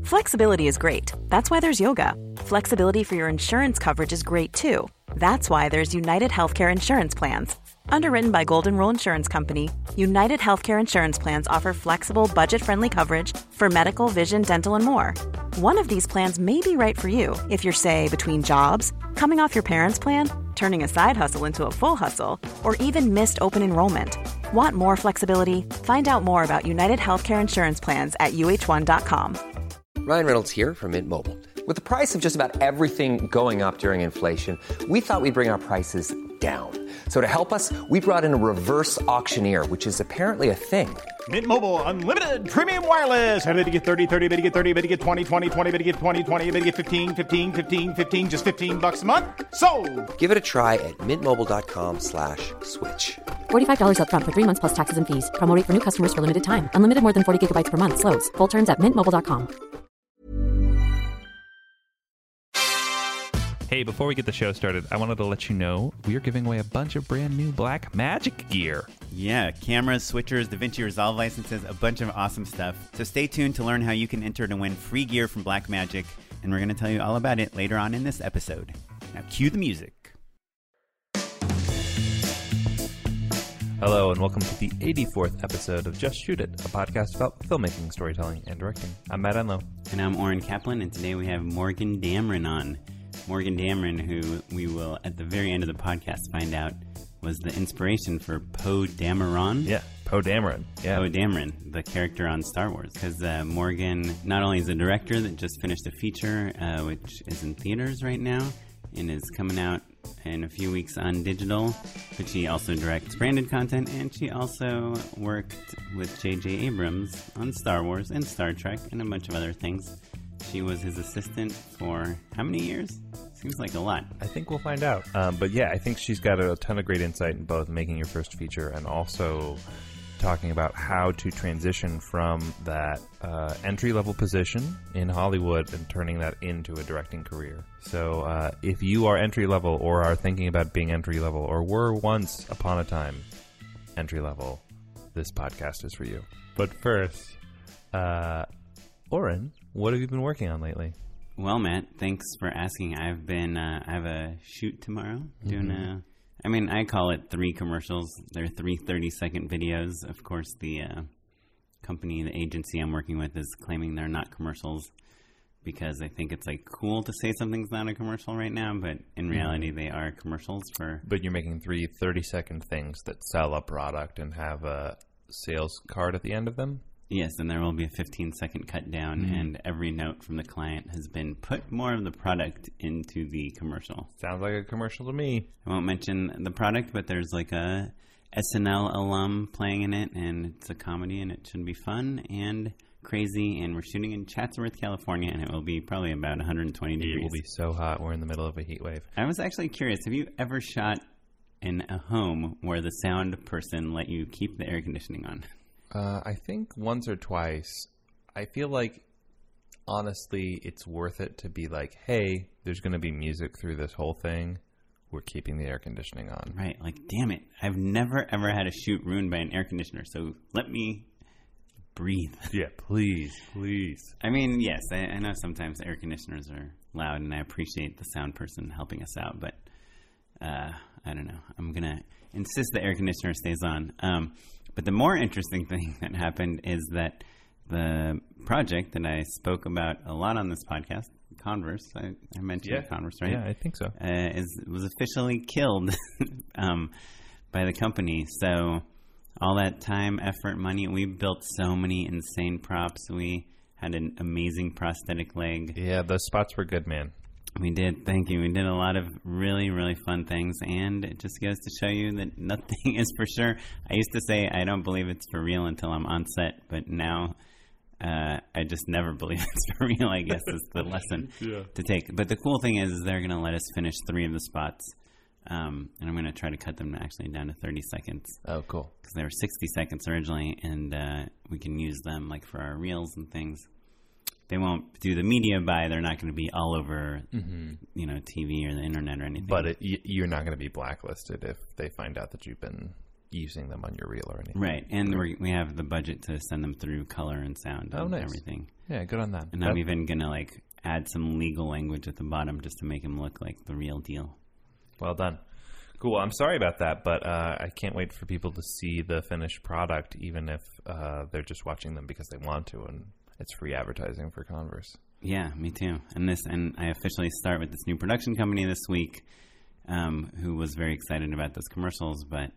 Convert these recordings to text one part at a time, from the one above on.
Flexibility is great. That's why there's yoga. Flexibility for your insurance coverage is great too. That's why there's United Healthcare Insurance Plans. Underwritten by Golden Rule Insurance Company, United Healthcare Insurance Plans offer flexible, budget-friendly coverage for medical, vision, dental, and more. One of these plans may be right for you if you're, say, between jobs, coming off your parents' plan, turning a side hustle into a full hustle, or even missed open enrollment. Want more flexibility? Find out more about United Healthcare Insurance Plans at uh1.com. Ryan Reynolds here from Mint Mobile. With the price of just about everything going up during inflation, we thought we'd bring our prices down. So to help us, we brought in a reverse auctioneer, which is apparently a thing. Mint Mobile Unlimited Premium Wireless. How to get 30, 30, bit to get 30, bit to get 20, 20, 20, bit to get 20, 20, bit to get 15, 15, 15, 15, just $15 a month? Sold! Give it a try at mintmobile.com/switch. $45 up front for 3 months plus taxes and fees. Promo rate for new customers for limited time. Unlimited more than 40 gigabytes per month. Slows full terms at mintmobile.com. Hey, before we get the show started, I wanted to let you know we are giving away a bunch of brand new Blackmagic gear. Yeah, cameras, switchers, DaVinci Resolve licenses, a bunch of awesome stuff. So stay tuned to learn how you can enter to win free gear from Blackmagic, and we're going to tell you all about it later on in this episode. Now cue the music. Hello, and welcome to the 84th episode of Just Shoot It, a podcast about filmmaking, storytelling, and directing. I'm Matt Enlow. And I'm Oren Kaplan, and today we have Morgan Dameron on. Morgan Dameron, who we will, at the very end of the podcast, find out was the inspiration for Poe Dameron. Yeah, Poe Dameron. Yeah. Poe Dameron, the character on Star Wars. Because Morgan not only is a director that just finished a feature, which is in theaters right now, and is coming out in a few weeks on digital, but she also directs branded content, and she also worked with J.J. Abrams on Star Wars and Star Trek and a bunch of other things. She was his assistant for how many years? Seems like a lot. I think we'll find out. But yeah, I think she's got a ton of great insight in both making your first feature and also talking about how to transition from that entry-level position in Hollywood and turning that into a directing career. So if you are entry-level or are thinking about being entry-level or were once upon a time entry-level, this podcast is for you. But first, Oren, what have you been working on lately? Well, Matt, thanks for asking. I've been, I have a shoot tomorrow doing I call it 3 commercials. They're 3 30-second videos. Of course, the company, the agency I'm working with is claiming they're not commercials because I think it's like cool to say something's not a commercial right now, but in reality they are commercials for... But you're making 3 30-second things that sell a product and have a sales card at the end of them? Yes, and there will be a 15-second cut down, and every note from the client has been put more of the product into the commercial. Sounds like a commercial to me. I won't mention the product, but there's like a SNL alum playing in it, and it's a comedy, and it should be fun and crazy, and we're shooting in Chatsworth, California, and it will be probably about 120 degrees. It will be so hot. We're in the middle of a heat wave. I was actually curious. Have you ever shot in a home where the sound person let you keep the air conditioning on? I think once or twice. I feel like, honestly, it's worth it to be like, hey, there's going to be music through this whole thing. We're keeping the air conditioning on. Right. Like, damn it. I've never, ever had a shoot ruined by an air conditioner, so let me breathe. Yeah, please, please. I mean, yes, I know sometimes air conditioners are loud, and I appreciate the sound person helping us out, but I don't know. I'm going to insist the air conditioner stays on. But the more interesting thing that happened is that the project that I spoke about a lot on this podcast, Converse, I mentioned Converse, right? Yeah, I think so. Was officially killed by the company. So all that time, effort, money, we built so many insane props. We had an amazing prosthetic leg. Yeah, those spots were good, man. We did. Thank you. We did a lot of really, really fun things, and it just goes to show you that nothing is for sure. I used to say I don't believe it's for real until I'm on set, but now I just never believe it's for real, I guess is the lesson to take. But the cool thing is they're going to let us finish 3 of the spots, and I'm going to try to cut them actually down to 30 seconds. Oh, cool. Because they were 60 seconds originally, and we can use them like for our reels and things. They won't do the media buy. They're not going to be all over, TV or the internet or anything. But you're not going to be blacklisted if they find out that you've been using them on your reel or anything. Right, and we have the budget to send them through color and sound and nice. everything. Yeah, good on that. And I'm even going to add some legal language at the bottom just to make them look like the real deal. Well done. Cool. I'm sorry about that, but I can't wait for people to see the finished product, even if they're just watching them because they want to, and it's free advertising for Converse. Yeah, me too. And I officially start with this new production company this week, who was very excited about those commercials, but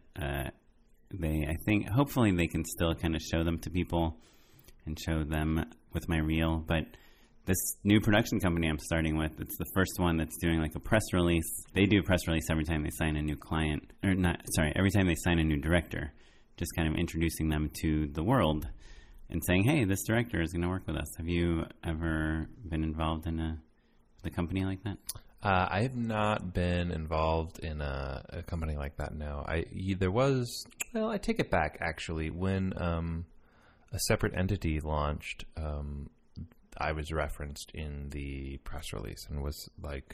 I think hopefully they can still kind of show them to people and show them with my reel. But this new production company I'm starting with, it's the first one that's doing a press release. They do a press release every time they sign a new client, every time they sign a new director, just kind of introducing them to the world and saying, hey, this director is going to work with us. Have you ever been involved in a company like that? I have not been involved in a company like that, no. I take it back, actually. When a separate entity launched, I was referenced in the press release and was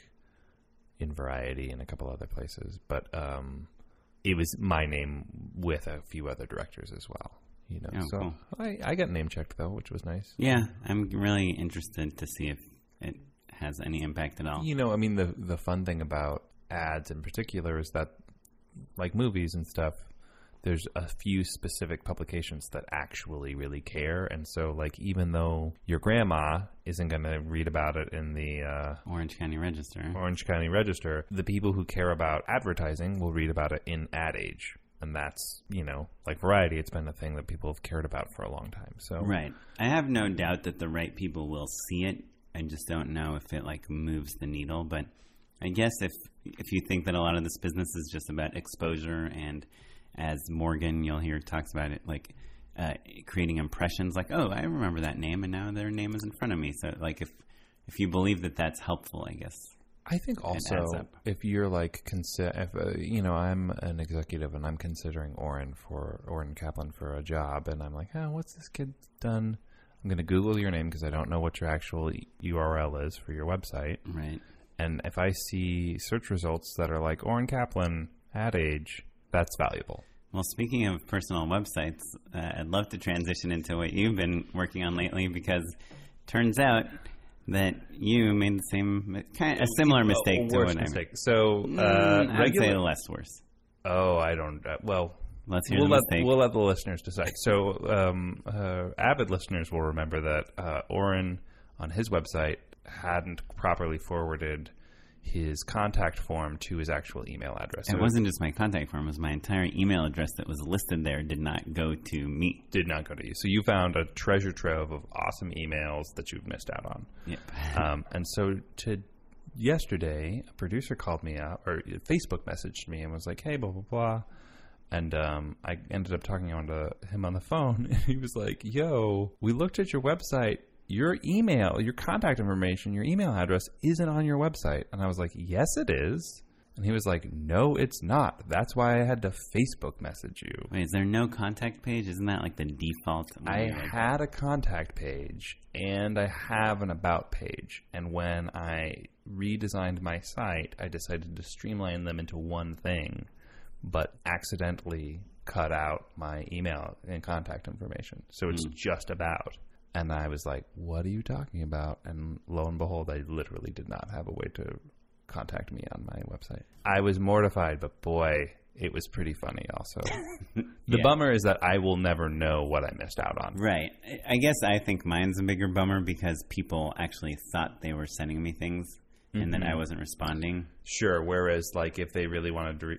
in Variety and a couple other places. But it was my name with a few other directors as well. Cool. I got name checked, though, which was nice. Yeah, I'm really interested to see if it has any impact at all. The fun thing about ads in particular is that, like movies and stuff, there's a few specific publications that actually really care. And so, even though your grandma isn't going to read about it in the Orange County Register, the people who care about advertising will read about it in Ad Age. And that's, like Variety, it's been a thing that people have cared about for a long time. So right. I have no doubt that the right people will see it. I just don't know if it moves the needle. But I guess if you think that a lot of this business is just about exposure, and as Morgan, you'll hear talks about it, creating impressions, oh, I remember that name, and now their name is in front of me. So if you believe that that's helpful, I guess. I think also if you're I'm an executive and I'm considering Oren Kaplan for a job, and I'm what's this kid done? I'm going to Google your name because I don't know what your actual URL is for your website. Right. And if I see search results that are Oren Kaplan, Ad Age, that's valuable. Well, speaking of personal websites, I'd love to transition into what you've been working on lately, because it turns out that you made a similar mistake to what I made. So, I'd say less worse. Oh, I don't. Let's hear the mistake. We'll let the listeners decide. So, avid listeners will remember that Oren, on his website, hadn't properly forwarded his contact form to his actual email address. It wasn't just my contact form. It was my entire email address that was listed there did not go to me. Did not go to you. So you found a treasure trove of awesome emails that you've missed out on. Yep. And so yesterday, a producer called me up, or Facebook messaged me and was like, hey, blah, blah, blah. And I ended up talking to him on the phone. And he was like, yo, we looked at your website. Your email, your contact information, your email address isn't on your website. And I was like, yes, it is. And he was like, no, it's not. That's why I had to Facebook message you. Wait, is there no contact page? Isn't that the default? I had a contact page and I have an about page. And when I redesigned my site, I decided to streamline them into one thing, but accidentally cut out my email and contact information. So it's just about. And I was like, what are you talking about? And lo and behold, I literally did not have a way to contact me on my website. I was mortified, but boy, it was pretty funny also. The bummer is that I will never know what I missed out on. Right. I guess I think mine's a bigger bummer because people actually thought they were sending me things and then I wasn't responding. Sure. Whereas, if they really wanted to,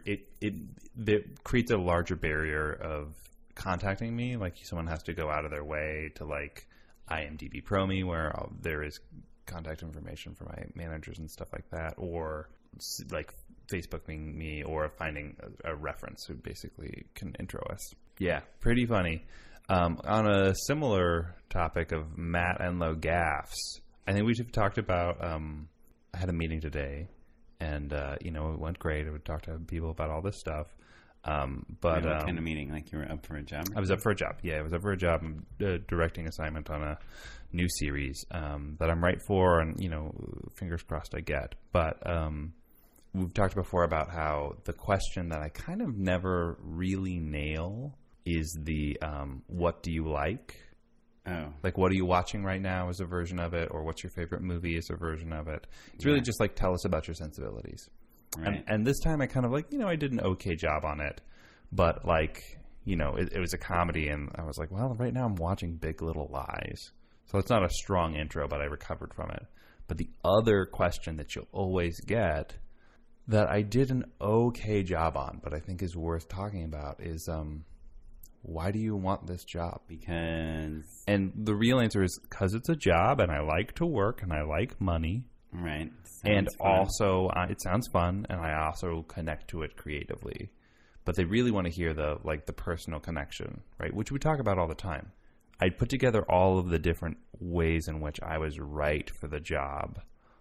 it creates a larger barrier of contacting me. Someone has to go out of their way to, IMDb Pro me, where there is contact information for my managers and stuff like that, or Facebooking me, or finding a reference who basically can intro us. Yeah, pretty funny. On a similar topic of Matt Enlow gaffes, I think we should have talked about, I had a meeting today, and, it went great. I would talk to people about all this stuff. What kind of meeting? You were up for a job? I was up for a job. Yeah, I was up for a job. I'm directing assignment on a new series that I'm right for, and fingers crossed I get. But we've talked before about how the question that I kind of never really nail is the what do you like? Oh. Like, what are you watching right now is a version of it, or what's your favorite movie is a version of it. It's really just like, tell us about your sensibilities. Right. And this time I kind of like, I did an okay job on it, but like, it was a comedy, and I was like, well, right now I'm watching Big Little Lies. So it's not a strong intro, but I recovered from it. But the other question that you'll always get that I did an okay job on, but I think is worth talking about is, why do you want this job? Because... And the real answer is because it's a job, and I like to work, and I like money. Right. And fun. also, it sounds fun, and I also connect to it creatively. But they really want to hear the personal connection, right? Which we talk about all the time. I put together all of the different ways in which I was right for the job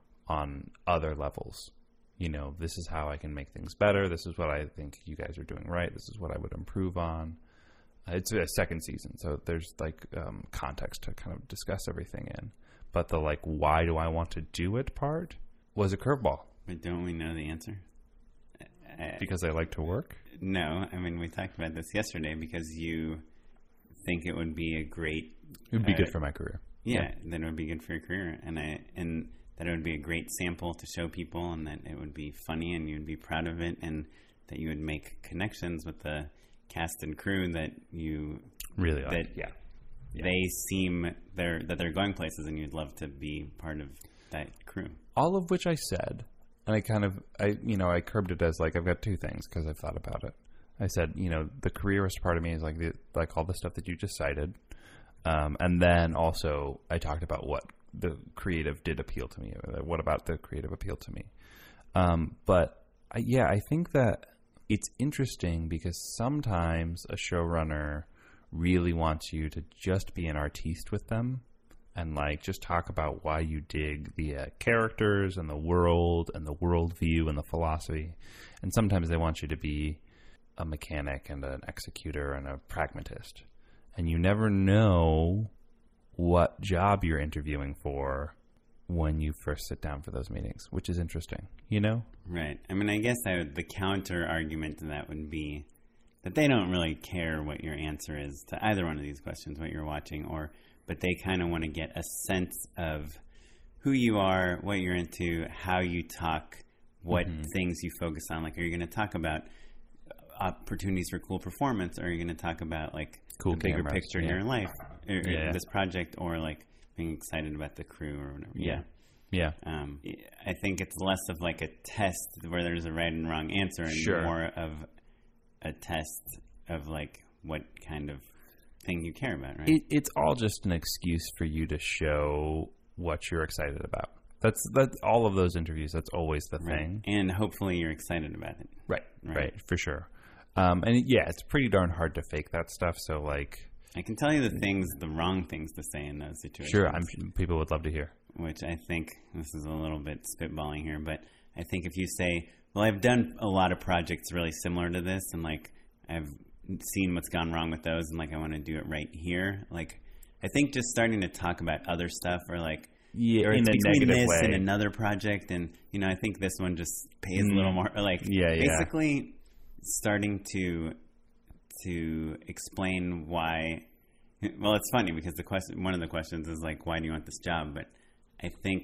on other levels. This is how I can make things better. This is what I think you guys are doing right. This is what I would improve on. It's a second season, so there's context to kind of discuss everything in. But the why do I want to do it part was a curveball. But don't we know the answer? Because I like to work? No, I mean, we talked about this yesterday because you think it would be a great... It would be good for my career. Yeah, that it would be good for your career. And that it would be a great sample to show people, and that it would be funny and you'd be proud of it, and that you would make connections with the cast and crew that you... Really like, yeah. They seem that they're going places, and you'd love to be part of that crew. All of which I said, and I curbed it as I've got two things because I've thought about it. I said, the careerist part of me is like all the stuff that you just cited, and then also I talked about what the creative did appeal to me. What about the creative appeal to me? But I think that it's interesting because sometimes a showrunner really wants you to just be an artiste with them and just talk about why you dig the characters and the world and the worldview and the philosophy. And sometimes they want you to be a mechanic and an executor and a pragmatist. And you never know what job you're interviewing for when you first sit down for those meetings, which is interesting, Right. I mean, I guess the counter argument to that would be that they don't really care what your answer is to either one of these questions, what you're watching, but they kind of want to get a sense of who you are, what you're into, how you talk, what things you focus on. Are you going to talk about opportunities for cool performance, or are you going to talk about cool the bigger cameras, picture in your life, or this project, or being excited about the crew or whatever? Yeah. I think it's less of a test where there's a right and wrong answer, and more of a test of what kind of thing you care about, right? It's all just an excuse for you to show what you're excited about. That's all of those interviews. That's always the thing, and hopefully you're excited about it. Right, for sure. And it's pretty darn hard to fake that stuff. So I can tell you the wrong things to say in those situations. Sure, people would love to hear. Which I think, this is a little bit spitballing here, but I think if you say, well, I've done a lot of projects really similar to this, and I've seen what's gone wrong with those, and I want to do it right here. I think just starting to talk about other stuff, or or it's between this way and another project, and I think this one just pays a little more. Basically, starting to explain why. Well, it's funny because one of the questions is why do you want this job? But I think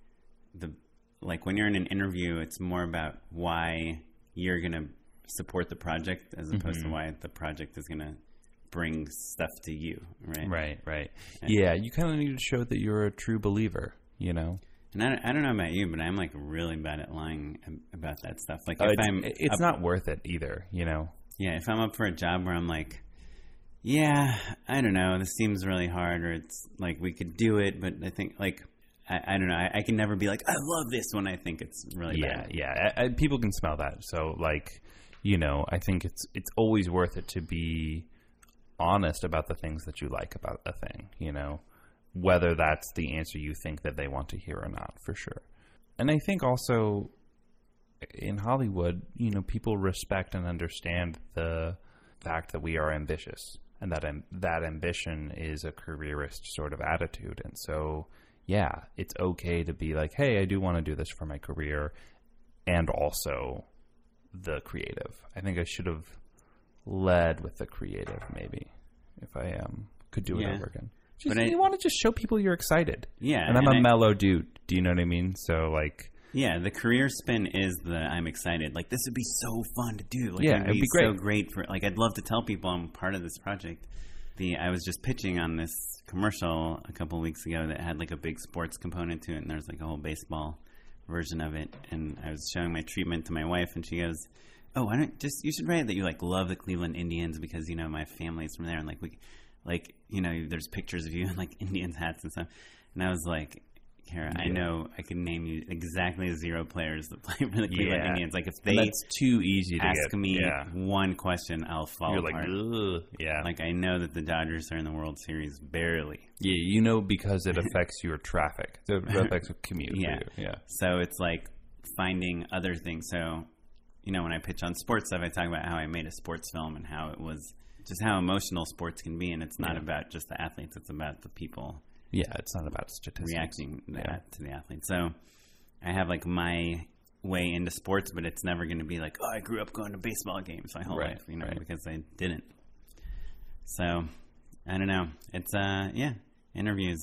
when you're in an interview, it's more about why you're going to support the project as opposed to why the project is going to bring stuff to you, right? Right. Yeah, you kind of need to show that you're a true believer, And I don't know about you, but I'm really bad at lying about that stuff. It's not worth it either, Yeah, if I'm up for a job where I'm yeah, I don't know, this seems really hard, or it's we could do it, but I think I don't know. I can never be I love this when I think it's really bad. Yeah. People can smell that. So I think it's always worth it to be honest about the things that you like about a thing, whether that's the answer you think that they want to hear or not, for sure. And I think also in Hollywood, people respect and understand the fact that we are ambitious, and that ambition is a careerist sort of attitude. And so, it's okay to be hey, I do want to do this for my career. and also the creative. I think I should have led with the creative, maybe, if I could do it over again. You want to just show people you're excited. Yeah. And I'm a mellow dude. Do you know what I mean? So, like... Yeah, the career spin is I'm excited. Like, this would be so fun to do. Like, it'd be great. So great for... Like, I'd love to tell people I'm part of this project. I was just pitching on this commercial a couple of weeks ago that had, like, a big sports component to it, and there's, like, a whole baseball version of it. And I was showing my treatment to my wife, and she goes, "Oh, you should write that you, like, love the Cleveland Indians because, you know, my family's from there, and, like, you know, there's pictures of you in, like, Indians hats and stuff." And I was like, Kara, I know I can name you exactly 0 players that play for the Cleveland Indians. Like, if that's too easy to ask me one question, I'll fall apart. Like, yeah. Like, I know that the Dodgers are in the World Series barely. Yeah, you know, because it affects your traffic. It affects your commute. Yeah. For you. Yeah. So it's like finding other things. So, you know, when I pitch on sports stuff, I talk about how I made a sports film and how it was just how emotional sports can be. And it's not about just the athletes. It's about the people. Yeah, it's not about statistics. Reacting to the athletes. So I have, like, my way into sports, but it's never going to be like, oh, I grew up going to baseball games my whole life, you know, because I didn't. So, I don't know. It's, interviews.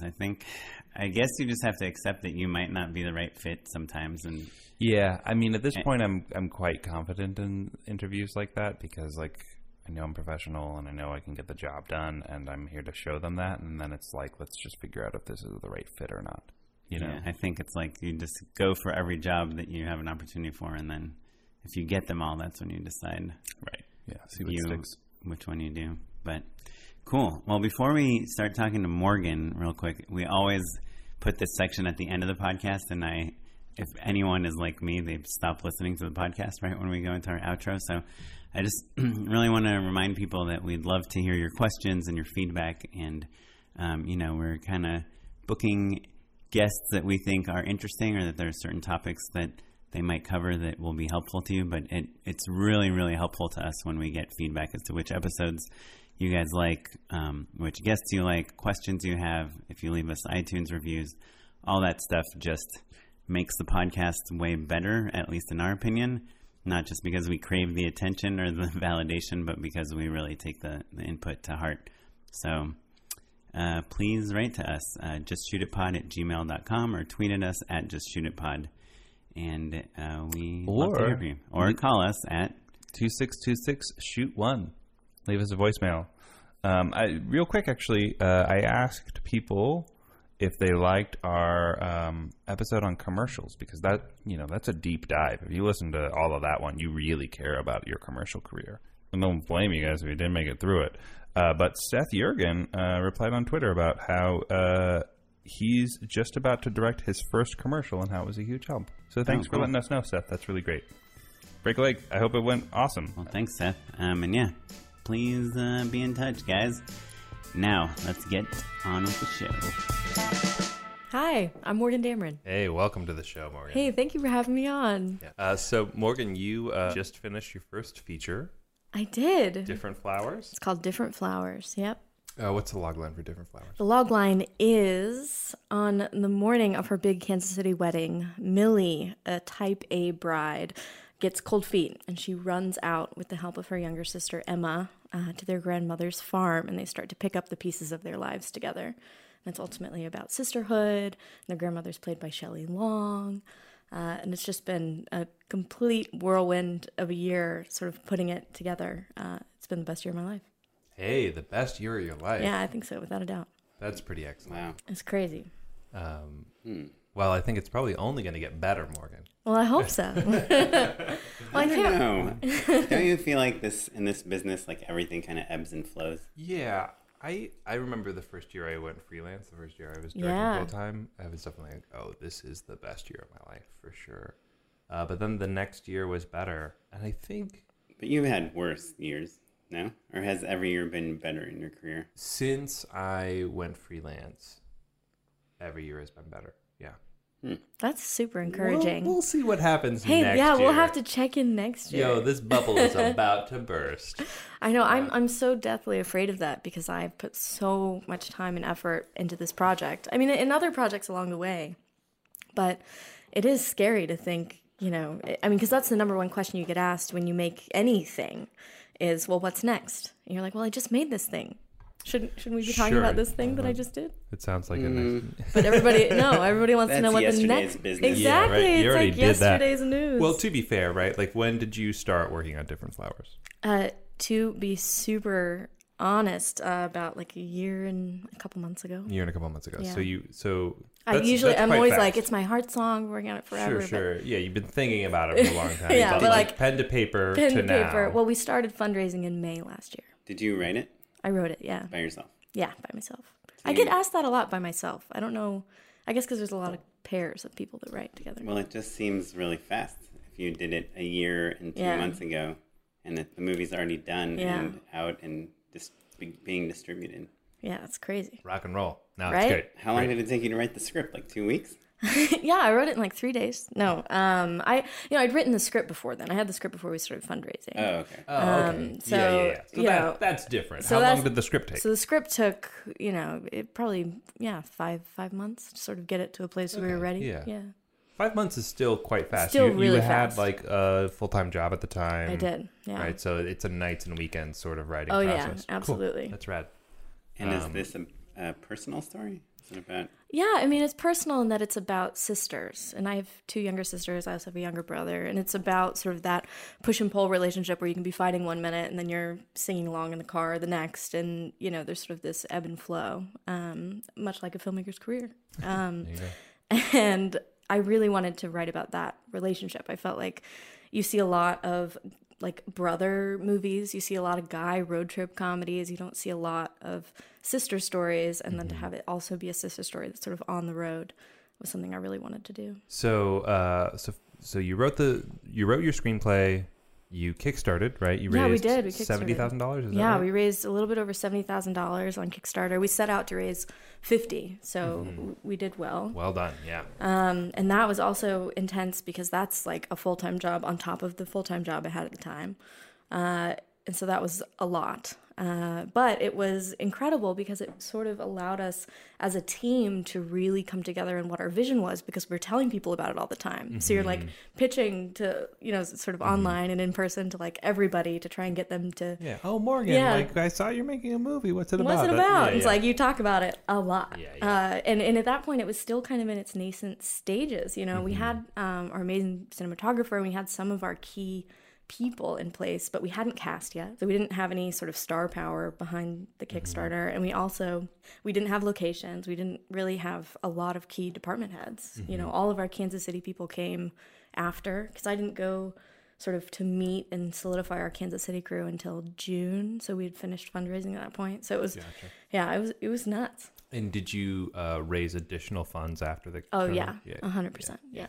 I guess you just have to accept that you might not be the right fit sometimes. And yeah, I mean, at this point, I'm quite confident in interviews like that because, like, I know I'm professional and I know I can get the job done and I'm here to show them that. And then it's like, let's just figure out if this is the right fit or not. You know? Yeah, I think it's like you just go for every job that you have an opportunity for. And then if you get them all, that's when you decide. Right. Yeah. See what sticks. Which one you do. But cool. Well, before we start talking to Morgan real quick, we always put this section at the end of the podcast. And if anyone is like me, they stop listening to the podcast right when we go into our outro. So I just really want to remind people that we'd love to hear your questions and your feedback. And, you know, we're kind of booking guests that we think are interesting or that there are certain topics that they might cover that will be helpful to you. But it's really, really helpful to us when we get feedback as to which episodes you guys like, which guests you like, questions you have. If you leave us iTunes reviews, all that stuff just makes the podcast way better, at least in our opinion. Not just because we crave the attention or the validation, but because we really take the input to heart. So please write to us, justshootitpod@gmail.com or tweet at us at justshootitpod. And we love to hear from you. Or call us at 2626-SHOOT1. Leave us a voicemail. Real quick, actually, I asked people if they liked our episode on commercials, because that's a deep dive. If you listen to all of that one, you really care about your commercial career. I don't blame you guys if you didn't make it through it. But Seth Jurgen replied on Twitter about how he's just about to direct his first commercial and how it was a huge help. So thanks for letting us know, Seth. That's really great. Break a leg. I hope it went awesome. Well, thanks, Seth. And yeah, please be in touch, guys. Now, let's get on with the show. Hi, I'm Morgan Dameron. Hey, welcome to the show, Morgan. Hey, thank you for having me on. Yeah. So, Morgan, you just finished your first feature. I did. Different Flowers? It's called Different Flowers, yep. What's the logline for Different Flowers? The logline is, on the morning of her big Kansas City wedding, Millie, a type A bride, gets cold feet, and she runs out with the help of her younger sister, Emma, to their grandmother's farm, and they start to pick up the pieces of their lives together. And it's ultimately about sisterhood. And their grandmother's played by Shelley Long. And it's just been a complete whirlwind of a year sort of putting it together. It's been the best year of my life. Hey, the best year of your life. Yeah, I think so, without a doubt. That's pretty excellent. Wow. It's crazy. Well, I think it's probably only going to get better, Morgan. Well, I hope so. I don't know. Don't you feel like in this business, like everything kind of ebbs and flows? Yeah. I remember the first year I went freelance, the first year I was directing full-time. I was definitely like, oh, this is the best year of my life, for sure. But then the next year was better. And I think... But you've had worse years, no? Or has every year been better in your career? Since I went freelance, every year has been better. Yeah. That's super encouraging. We'll see what happens next year. Yeah, we'll have to check in next year. Yo, this bubble is about to burst. I know. I'm so deathly afraid of that because I've put so much time and effort into this project. I mean, in other projects along the way. But it is scary to think you know, I mean, because that's the number one question you get asked when you make anything is, well, what's next? And you're like, well, I just made this thing. Shouldn't we be talking about this thing that I just did? It sounds like a nice... But everybody wants to know what the next... business. Exactly. Yeah, right. You already it's like did that. yesterday's news. Well, to be fair, right? Like, when did you start working on Different Flowers? To be super honest, about like a year and a couple months ago. A year and a couple months ago. Yeah. I'm always like, it's my heart song, working on it forever. Sure. Yeah, you've been thinking about it for a long time. Yeah, but like pen to paper pen to to paper. now. Well, we started fundraising in May last year. Did you write it I wrote it, yeah. by yourself? Yeah, by myself. I get asked that a lot by myself. I don't know. I guess because there's a lot of pairs of people that write together. Well, it just seems really fast. If you did it a year and 2 Yeah. months ago, and the movie's already done Yeah. and out and being distributed. Yeah, it's crazy. Rock and roll. No, Right? it's great. How long did it take you to write the script? Like 2 weeks? Yeah, I wrote it in like 3 days. No, I'd written the script before then. I had the script before we started fundraising. Oh, okay. Okay. So, yeah. So you know, that's different. so How that's- long did the script take? So the script took, it probably, 5 months to sort of get it to a place where we were ready. yeah. 5 months is still quite fast. Still you really had fast. like a full-time job at the time. I did, yeah. Right, so it's a nights and weekends sort of writing Oh, process. yeah, absolutely. Cool. That's rad. And is this a personal story? Is it about... Yeah, I mean, it's personal in that it's about sisters. And I have 2 younger sisters. I also have a younger brother. And it's about sort of that push and pull relationship where you can be fighting 1 minute and then you're singing along in the car the next. And, there's sort of this ebb and flow, much like a filmmaker's career. There you go. And I really wanted to write about that relationship. I felt like you see a lot of like brother movies. You see a lot of guy road trip comedies. You don't see a lot of sister stories. And then to have it also be a sister story that's sort of on the road was something I really wanted to do. So you wrote your screenplay. You kickstarted, right? You raised we did. We kickstarted. $70,000. Yeah, we raised a little bit over $70,000 on Kickstarter. We set out to raise 50, so we did well. Well done. Yeah. And that was also intense because that's like a full-time job on top of the full-time job I had at the time. And so that was a lot. But it was incredible because it sort of allowed us as a team to really come together in what our vision was, because we're telling people about it all the time. So you're like pitching to, sort of online and in person to like everybody to try and get them to... Yeah. Oh, Morgan, like I saw you're making a movie. What's it about? What's it about? Yeah, It's like you talk about it a lot. Yeah. And at that point, it was still kind of in its nascent stages. We had our amazing cinematographer, and we had some of our key people in place, but we hadn't cast yet. So we didn't have any sort of star power behind the Kickstarter. And we didn't have locations. We didn't really have a lot of key department heads. All of our Kansas City people came after, because I didn't go sort of to meet and solidify our Kansas City crew until June. So we had finished fundraising at that point. So it was, it was nuts. And did you raise additional funds after the... Oh, yeah, 100%. Yeah.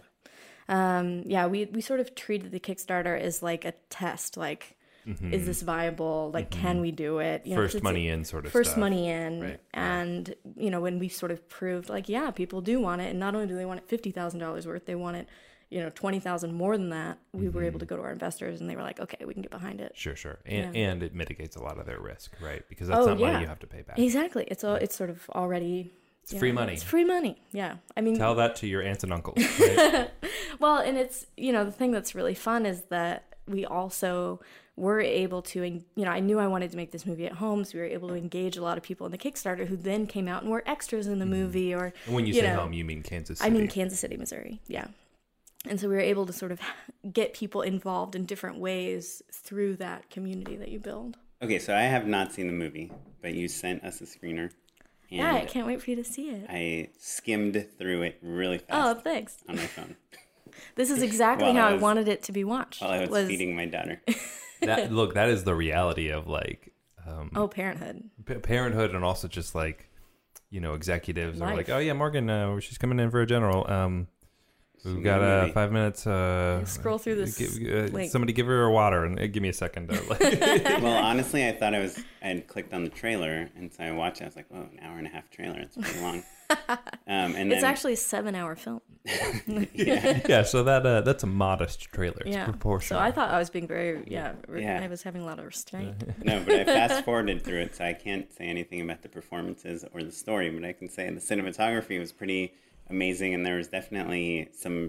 We sort of treated the Kickstarter as like a test, like, is this viable? Like, can we do it? First money in sort of First stuff. money in. Right. And, when we sort of proved like, people do want it. And not only do they want it $50,000 worth, they want it, $20,000 more than that. We were able to go to our investors and they were like, okay, we can get behind it. Sure. And it mitigates a lot of their risk, right? Because that's not money you have to pay back. Exactly. It's sort of already... It's free money. It's free money. Yeah. I mean, tell that to your aunts and uncles. Right? Well, and it's, the thing that's really fun is that we also were able to, I knew I wanted to make this movie at home, so we were able to engage a lot of people in the Kickstarter who then came out and were extras in the movie. Or and when you say home, you mean Kansas City? I mean Kansas City, Missouri. Yeah. And so we were able to sort of get people involved in different ways through that community that you build. Okay, so I have not seen the movie, but you sent us a screener. Yeah, I can't wait for you to see it. I skimmed through it really fast. Oh, thanks. On my phone. This is exactly how I wanted it to be watched. While I was feeding my daughter. That is the reality of like... parenthood. Parenthood, and also just like, executives are like, oh yeah, Morgan, she's coming in for a general. We've got 5 minutes. Scroll through this link. Somebody give her a water and give me a second. Well, honestly, I thought I had clicked on the trailer, and so I watched it. I was like, "Whoa, an hour and a half trailer! It's pretty long." And it's actually a 7-hour film. Yeah. So that's a modest trailer. It's proportional. So I thought I was being very I was having a lot of restraint. No, but I fast forwarded through it, so I can't say anything about the performances or the story, but I can say the cinematography was pretty amazing, and there was definitely some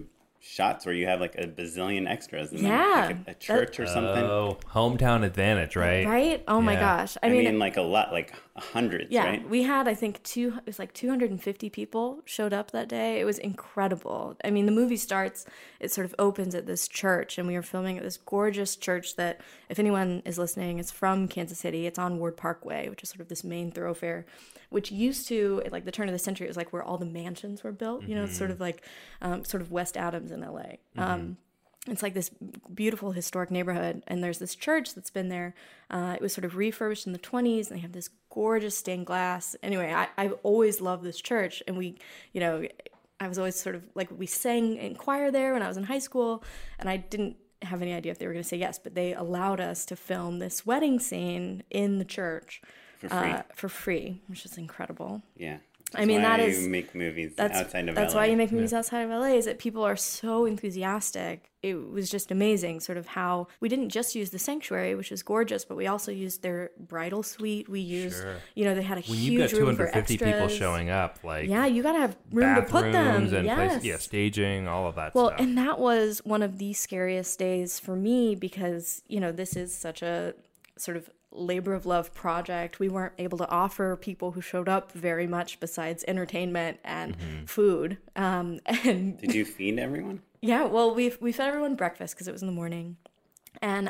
shots where you have like a bazillion extras in like a church or something. Oh, hometown advantage, right? Right? Oh my gosh. I mean, like a lot, like hundreds, yeah, right? We had, I think, it was like 250 people showed up that day. It was incredible. I mean, the movie starts, it sort of opens at this church, and we were filming at this gorgeous church that, if anyone is listening, it's from Kansas City. It's on Ward Parkway, which is sort of this main thoroughfare, which used to, at like the turn of the century, it was like where all the mansions were built. You know, it's sort of like sort of West Adams in LA. It's like this beautiful historic neighborhood, and there's this church that's been there. It was sort of refurbished in the 20s, and they have this gorgeous stained glass. Anyway, I've always loved this church, and we, you know, I was always sort of like, we sang in choir there when I was in high school, and I didn't have any idea if they were going to say yes, but they allowed us to film this wedding scene in the church for free, which is incredible. Yeah. I mean, that is... you make movies outside of LA. That's why you make movies outside of LA, is that people are so enthusiastic. It was just amazing sort of how we didn't just use the sanctuary, which is gorgeous, but we also used their bridal suite. We used, you know, they had a when huge room for extras. When you've got 250 people showing up, like... Yeah, you got to have room to put them. And yes. Staging, all of that stuff. Well, and that was one of the scariest days for me because, you know, this is such a sort of labor of love project. We weren't able to offer people who showed up very much besides entertainment and food. And did you feed everyone? Yeah, well, we fed everyone breakfast because it was in the morning. And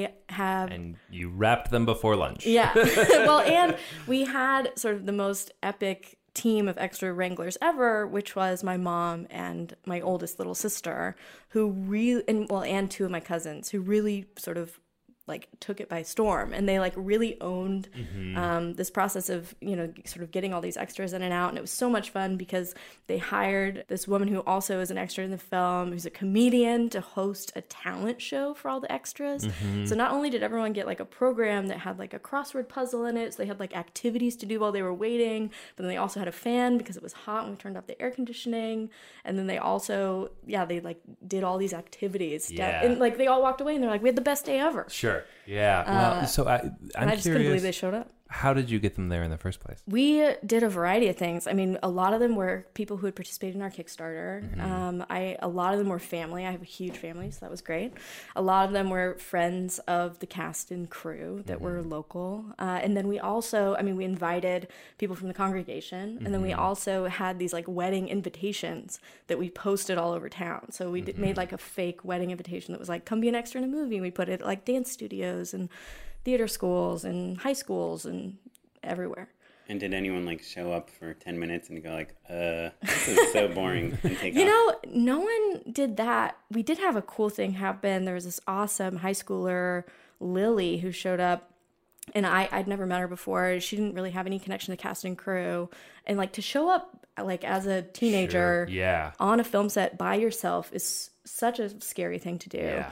And you wrapped them before lunch. Yeah. Well, and we had sort of the most epic team of extra wranglers ever, which was my mom and my oldest little sister, who really, and two of my cousins, who really sort of like took it by storm, and they like really owned this process of, you know, sort of getting all these extras in and out. And it was so much fun because they hired this woman who also is an extra in the film, who's a comedian, to host a talent show for all the extras. So not only did everyone get like a program that had like a crossword puzzle in it, so they had like activities to do while they were waiting, but then they also had a fan because it was hot when we turned off the air conditioning. And then they also, they like did all these activities. And like they all walked away and they're like, we had the best day ever. Sure. Yeah. Well, so I'm I just couldn't believe they showed up. How did you get them there in the first place? We did a variety of things. I mean, a lot of them were people who had participated in our Kickstarter. A lot of them were family. I have a huge family, so that was great. A lot of them were friends of the cast and crew that were local. And then we also, we invited people from the congregation. And then we also had these like wedding invitations that we posted all over town. So we made like a fake wedding invitation that was like, come be an extra in a movie. And we put it at like dance studios and theater schools and high schools and everywhere. And did anyone like show up for 10 minutes and go like, this is so boring, and take off? know, no one did that. We did have a cool thing happen. There was this awesome high schooler, Lily, who showed up, and I'd never met her before. She didn't really have any connection to cast and crew. And like to show up like as a teenager on a film set by yourself is such a scary thing to do.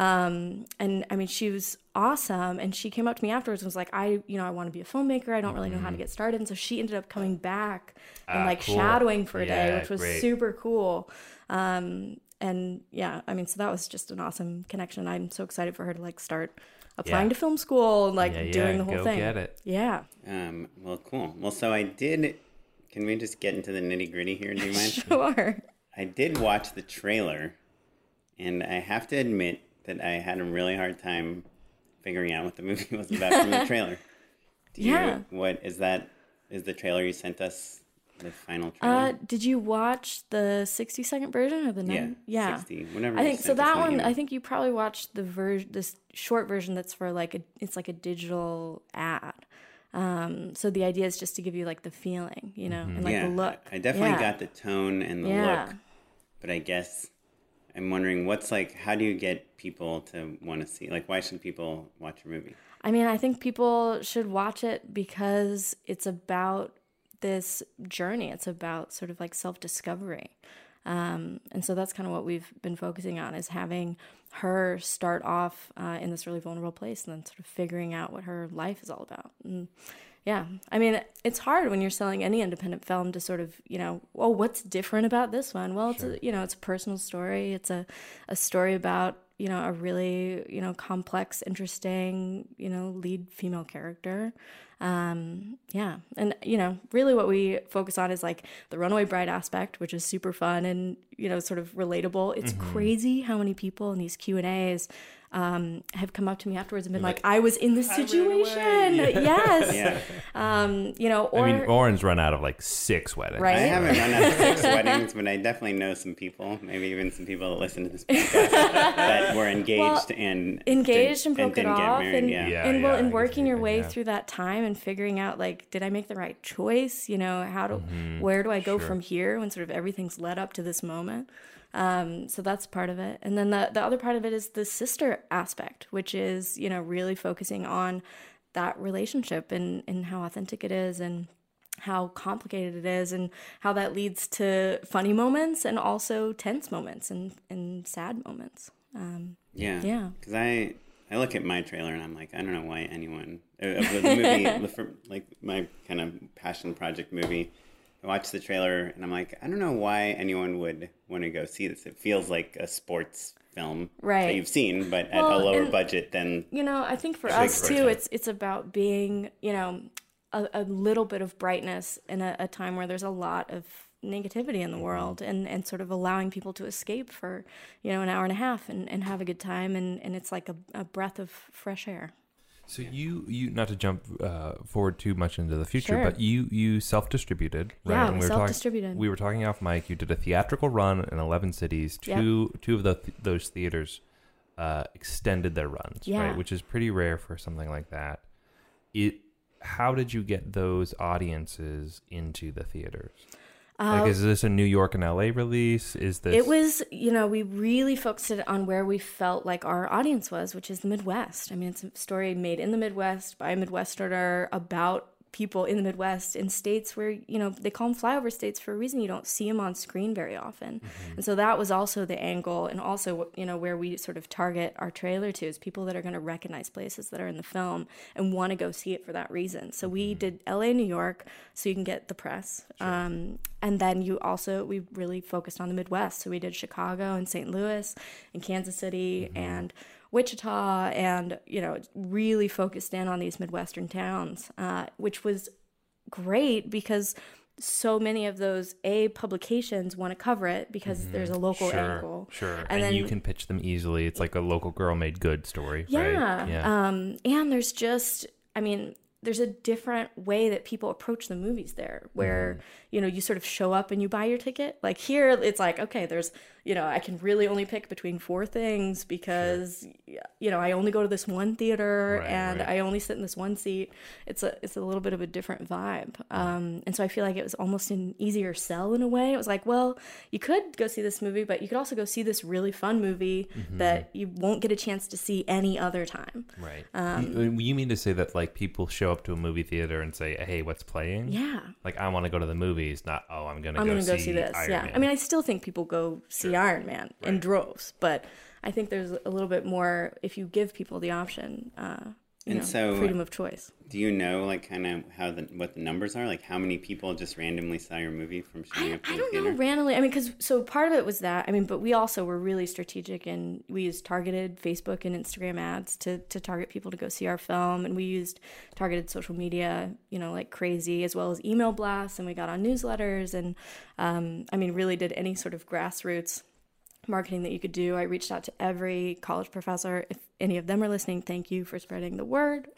And she was awesome, and she came up to me afterwards and was like, I want to be a filmmaker. I don't really know how to get started. And so she ended up coming back and like shadowing for a day, which was super cool. So that was just an awesome connection. I'm so excited for her to like start applying to film school and like doing the whole thing. Get it. Yeah. Well, cool. Well, so can we just get into the nitty gritty here? Do you mind? Sure. I did watch the trailer, and I have to admit that I had a really hard time figuring out what the movie was about from the trailer. What is that? Is the trailer you sent us the final trailer? Did you watch the 60-second version or the 90? Yeah, 60. Whatever. I think so. That one, I think you probably watched this short version that's for like it's like a digital ad. So the idea is just to give you like the feeling, and like the look. I definitely got the tone and the look, but I guess I'm wondering how do you get people to want to see, like, why should people watch your movie? I think people should watch it because it's about this journey. It's about sort of like self-discovery. And so that's kind of what we've been focusing on, is having her start off in this really vulnerable place and then sort of figuring out what her life is all about. And it's hard when you're selling any independent film to sort of, what's different about this one? Well, it's it's a personal story. It's a story about, a really, complex, interesting, lead female character. Yeah. And, really what we focus on is like the runaway bride aspect, which is super fun and, sort of relatable. It's crazy how many people in these Q&As have come up to me afterwards and been like, I was in this situation. Yes. Yeah. Oren's run out of like 6 weddings. Right? I haven't run out of 6 weddings, but I definitely know some people, maybe even some people that listen to this podcast that were engaged and broke it off. And working your way through that time and figuring out like, did I make the right choice? Where do I go from here when sort of everything's led up to this moment? So that's part of it. And then the other part of it is the sister aspect, which is, really focusing on that relationship and how authentic it is and how complicated it is and how that leads to funny moments and also tense moments and sad moments. Yeah. Because I look at my trailer and I'm like, I don't know why anyone, the movie, like my kind of passion project movie, I watched the trailer and I'm like, I don't know why anyone would want to go see this. It feels like a sports film that you've seen, but at a lower budget than... I think for us too, it's about being, a little bit of brightness in a time where there's a lot of negativity in the world and sort of allowing people to escape for, an hour and a half and have a good time. And it's like a breath of fresh air. So you not to jump forward too much into the future, Sure. but you self-distributed, right? Yeah, and we self-distributed. We were talking off mic. You did a theatrical run in 11 cities. Two of those theaters extended their runs, right? Which is pretty rare for something like that. How did you get those audiences into the theaters? Is this a New York and LA release? Is this? It was, we really focused it on where we felt like our audience was, which is the Midwest. I mean, it's a story made in the Midwest by a Midwesterner about people in the Midwest in states where, they call them flyover states for a reason. You don't see them on screen very often. And so that was also the angle, and also, where we sort of target our trailer to is people that are going to recognize places that are in the film and want to go see it for that reason. So we did LA, New York, so you can get the press. Sure. And then we really focused on the Midwest. So we did Chicago and St. Louis and Kansas City and Wichita, and really focused in on these Midwestern towns, which was great because so many of those publications want to cover it because there's a local angle. Sure, and then you can pitch them easily. It's like a local girl made good story, right? Yeah. And there's just, there's a different way that people approach the movies there where, you sort of show up and you buy your ticket. Like here, it's like, okay, there's, I can really only pick between 4 things because, I only go to this one theater I only sit in this one seat. It's a little bit of a different vibe. And so I feel like it was almost an easier sell in a way. It was like, well, you could go see this movie, but you could also go see this really fun movie that you won't get a chance to see any other time. Right. You mean to say that like people show up to a movie theater and say, hey, what's playing? Yeah. Like, I want to go to the movies, not, I'm going to go see this. Iron Man. I still think people go see Iron Man in droves, but I think there's a little bit more if you give people the option, freedom of choice. Do you know, like, kind of what the numbers are? Like, how many people just randomly saw your movie from showing up to the theater? I don't know randomly. So part of it was that. But we also were really strategic, and we used targeted Facebook and Instagram ads to target people to go see our film, and we used targeted social media, like crazy, as well as email blasts, and we got on newsletters, and really did any sort of grassroots marketing that you could do. I reached out to every college professor. If any of them are listening, thank you for spreading the word.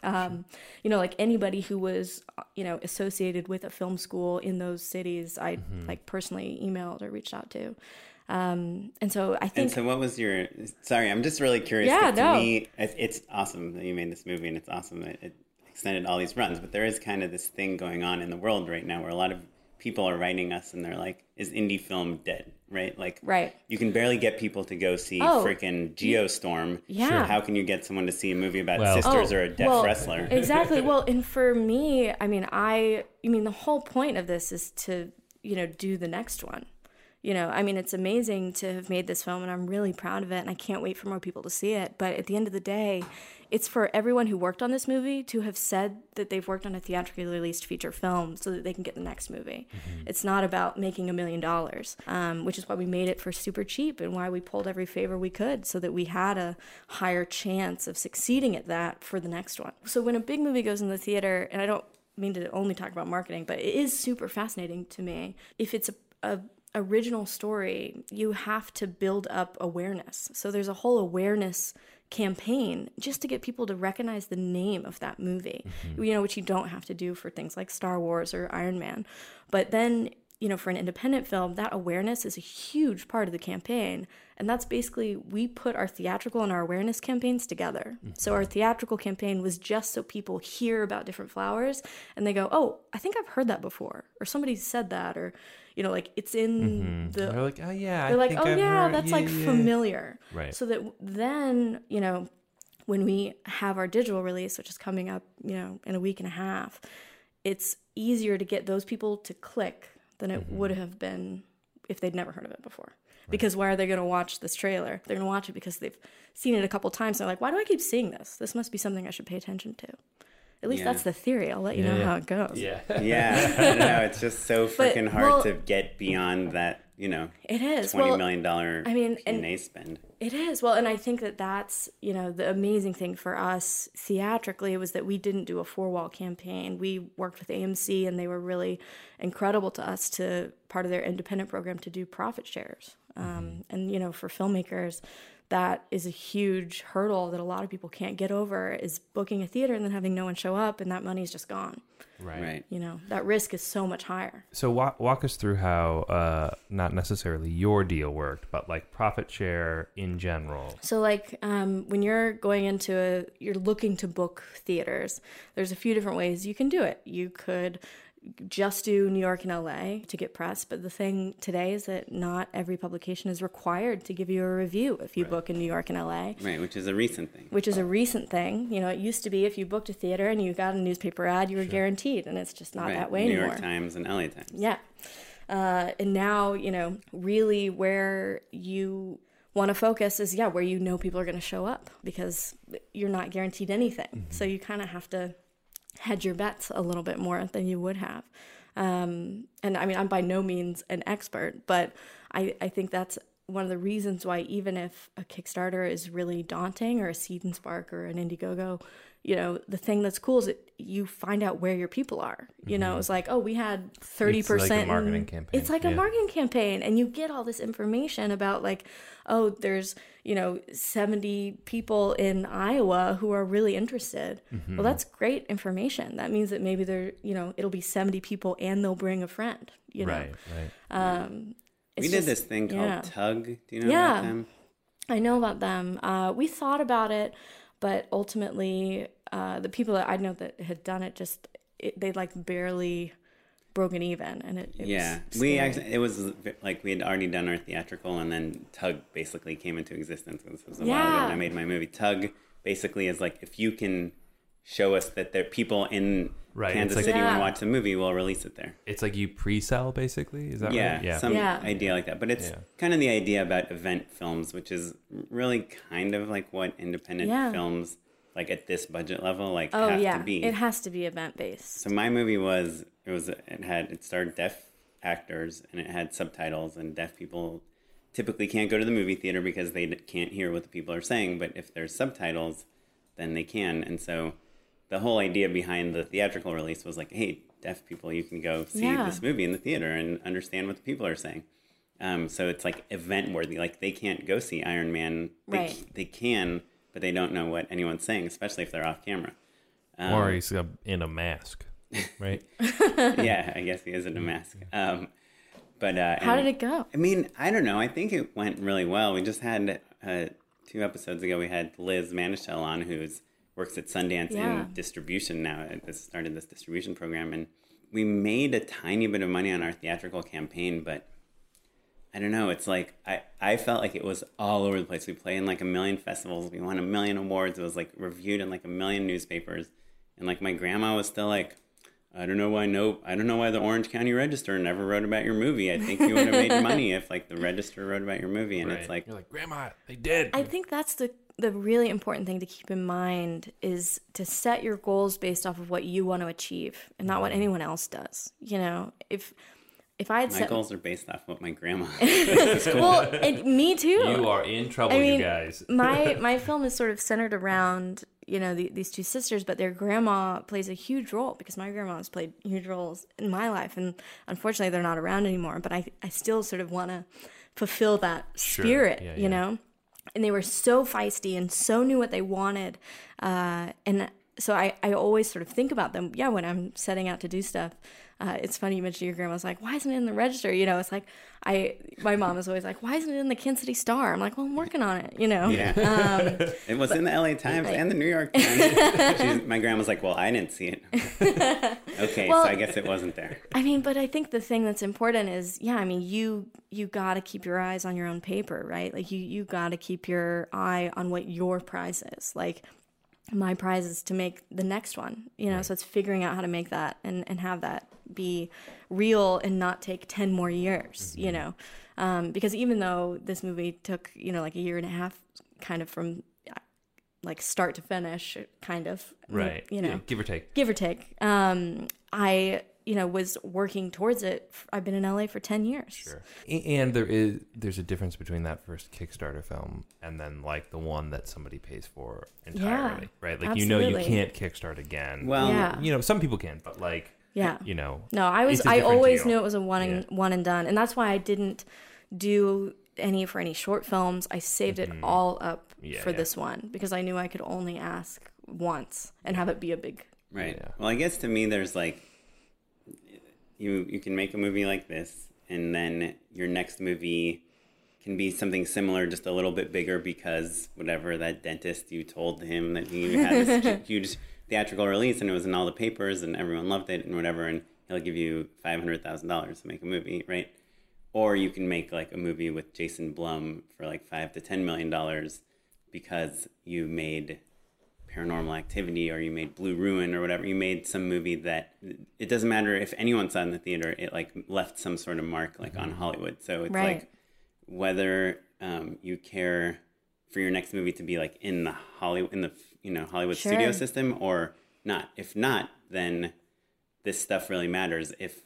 Like anybody who was, associated with a film school in those cities, I personally emailed or reached out to. And so I think. And so what was your? Sorry, I'm just really curious. Yeah, to me, it's awesome that you made this movie, and it's awesome that it extended all these runs. But there is kind of this thing going on in the world right now where a lot of people are writing us, and they're like, "Is indie film dead?" Right? Like, you can barely get people to go see freaking Geostorm. Yeah. Sure, how can you get someone to see a movie about sisters or a deaf wrestler? Exactly. Well, and for me, the whole point of this is to, do the next one. You know, I mean, it's amazing to have made this film, and I'm really proud of it, and I can't wait for more people to see it. But at the end of the day, it's for everyone who worked on this movie to have said that they've worked on a theatrically released feature film so that they can get the next movie. It's not about making $1 million, which is why we made it for super cheap and why we pulled every favor we could so that we had a higher chance of succeeding at that for the next one. So when a big movie goes in the theater, and I don't mean to only talk about marketing, but it is super fascinating to me. If it's a original story, you have to build up awareness. So there's a whole awareness campaign just to get people to recognize the name of that movie, you know, which you don't have to do for things like Star Wars or Iron Man. But then, you know, for an independent film, that awareness is a huge part of the campaign. And that's basically, we put our theatrical and our awareness campaigns together. So our theatrical campaign was just so people hear about different flowers and they go, oh, I think I've heard that before. Or somebody said that, or, you know, like it's in the... They're like, oh yeah. They're like, oh yeah, heard. that's yeah, like yeah. familiar. Right. So that then, you know, when we have our digital release, which is coming up, you know, in a week and a half, it's easier to get those people to click than it would have been if they'd never heard of it before. Right. Because why are they going to watch this trailer? They're going to watch it because they've seen it a couple times. They're like, why do I keep seeing this? This must be something I should pay attention to. At least that's the theory. I'll let you know how it goes. Yeah. Yeah. I don't know. It's just so freaking hard to get beyond that, you know, it is. $20 million P&A spend. It is. Well, and I think that that's, you know, the amazing thing for us theatrically was that we didn't do a four-wall campaign. We worked with AMC, and they were really incredible to us, to part of their independent program, to do profit shares. And, you know, for filmmakers, that is a huge hurdle that a lot of people can't get over, is booking a theater and then having no one show up, and that money's just gone. Right. You know, that risk is so much higher. So walk us through how not necessarily your deal worked, but like profit share in general. So like when you're going into you're looking to book theaters, there's a few different ways you can do it. You could just do New York and LA to get press, but the thing today is that not every publication is required to give you a review if you book in New York and LA. Right, which is a recent thing. You know, it used to be if you booked a theater and you got a newspaper ad, you were guaranteed, and it's just not that way New anymore. York Times and LA Times. Yeah. And now, you know, really where you want to focus is, where you know people are going to show up, because you're not guaranteed anything. So you kind of have to hedge your bets a little bit more than you would have. And I mean, I'm by no means an expert, but I think that's one of the reasons why, even if a Kickstarter is really daunting, or a Seed and Spark or an Indiegogo, you know, the thing that's cool is that you find out where your people are. You know, it's like, oh, we had 30%. It's like a marketing campaign. It's like a marketing campaign. And you get all this information about, like, oh, there's, you know, 70 people in Iowa who are really interested. Well, that's great information. That means that maybe you know, it'll be 70 people and they'll bring a friend, you know. Right. We did this thing called Tug. Do you know about them? I know about them. We thought about it, but ultimately the people that I know that had done it they like barely broken even, and it was like we had already done our theatrical, and then Tug basically came into existence. This was a while ago when I made my movie. Tug basically is like, if you can show us that there are people in Kansas City want to watch the movie, we'll release it there. It's like you pre-sell, basically? Is that right? Yeah, some idea like that. But it's kind of the idea about event films, which is really kind of like what independent films, like at this budget level, like have to be. It has to be event-based. So my movie it starred deaf actors, and it had subtitles, and deaf people typically can't go to the movie theater because they can't hear what the people are saying, but if there's subtitles, then they can. And so the whole idea behind the theatrical release was like, hey, deaf people, you can go see this movie in the theater and understand what the people are saying. So it's like event worthy. Like, they can't go see Iron Man. They can, but they don't know what anyone's saying, especially if they're off camera. Or he's in a mask, right? Yeah, I guess he is in a mask. But how did it go? I mean, I don't know. I think it went really well. We just had 2 episodes ago, we had Liz Manischel on, who's works at Sundance in distribution now. Started this distribution program, and we made a tiny bit of money on our theatrical campaign, but I don't know. It's like I felt like it was all over the place. We played in like 1 million festivals. We won 1 million awards. It was like reviewed in like 1 million newspapers, and like my grandma was still like, I don't know why the Orange County Register never wrote about your movie. I think you would have made money if like the Register wrote about your movie. And it's like, you're like, Grandma, they did. I think that's the really important thing to keep in mind is to set your goals based off of what you want to achieve and not what anyone else does. You know, if I had my goals are based off what my grandma. Cool. Well, me too. You are in trouble, you guys. my film is sort of centered around, you know, these two sisters, but their grandma plays a huge role because my grandma has played huge roles in my life, and unfortunately they're not around anymore. But I still sort of want to fulfill that spirit, you know. And they were so feisty and so knew what they wanted, and so I always sort of think about them. Yeah, when I'm setting out to do stuff. It's funny you mentioned your grandma's like, why isn't it in the Register? You know, it's like, my mom is always like, why isn't it in the Kansas City Star? I'm like, well, I'm working on it, you know? Yeah. It was in the LA Times and the New York Times. My grandma's like, well, I didn't see it. Okay, well, so I guess it wasn't there. I mean, but I think the thing that's important is, yeah, I mean, you got to keep your eyes on your own paper, right? Like, you got to keep your eye on what your prize is. Like, my prize is to make the next one, you know? Right. So it's figuring out how to make that and have that be real and not take 10 more years, you know, because even though this movie took, you know, like a year and a half kind of from like start to finish kind of, right, you know, give or take, I, you know, was working towards it. I've been in LA for 10 years. Sure. And there's a difference between that first Kickstarter film and then like the one that somebody pays for entirely, right? Like, absolutely. You know, you can't Kickstart again. Well, you know, some people can, but like, you know, no, I always knew it was a one and done. And that's why I didn't do any short films. I saved it all up for this one because I knew I could only ask once and have it be a big. Right. Yeah. Well, I guess to me, there's like, you can make a movie like this and then your next movie can be something similar, just a little bit bigger because whatever that dentist, you told him that you had this huge theatrical release and it was in all the papers and everyone loved it and whatever, and he'll give you $500,000 to make a movie, right? Or you can make like a movie with Jason Blum for like $5 to $10 million because you made Paranormal Activity or you made Blue Ruin or whatever. You made some movie that it doesn't matter if anyone saw it in the theater, it like left some sort of mark like on Hollywood. So it's like whether you care for your next movie to be like in the Hollywood studio system or not. If not, then this stuff really matters. If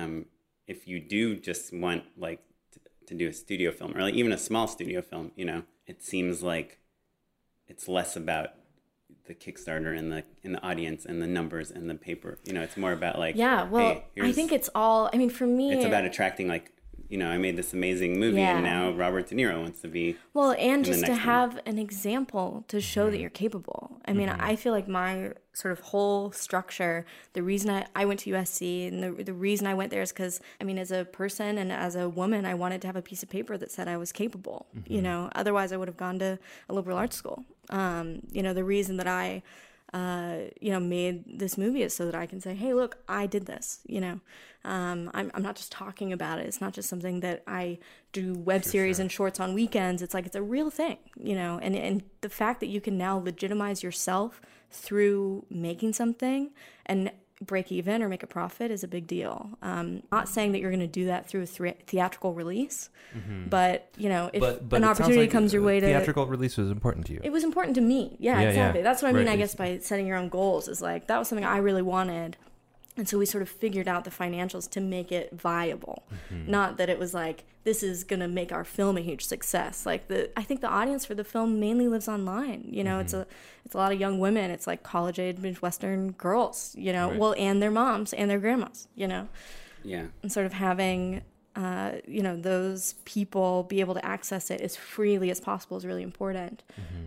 you do just want like to do a studio film or like even a small studio film, you know, it seems like it's less about the Kickstarter and the audience and the numbers and the paper. You know, it's more about like, hey, I think it's all, I mean, for me, it's about attracting like, you know, I made this amazing movie and now Robert De Niro wants to be. Well, and just to have an example to show that you're capable. I mean, I feel like my sort of whole structure, the reason I went to USC and the reason I went there is because, I mean, as a person and as a woman, I wanted to have a piece of paper that said I was capable, you know, otherwise I would have gone to a liberal arts school. You know, the reason that I, you know, made this movie is so that I can say, hey, look, I did this, you know. I'm not just talking about it. It's not just something that I do web series and shorts on weekends. It's like, it's a real thing, you know, and the fact that you can now legitimize yourself through making something and break even or make a profit is a big deal. Not saying that you're going to do that through a theatrical release, but you know, if an opportunity comes your way to theatrical release was important to you. It was important to me. Yeah, exactly. That's what I mean, I guess, by setting your own goals is like, that was something I really wanted. And so we sort of figured out the financials to make it viable. Not that it was like, this is going to make our film a huge success. Like I think the audience for the film mainly lives online. You know, it's a lot of young women. It's like college-age Midwestern girls, you know, well, and their moms and their grandmas, you know. Yeah. And sort of having, you know, those people be able to access it as freely as possible is really important.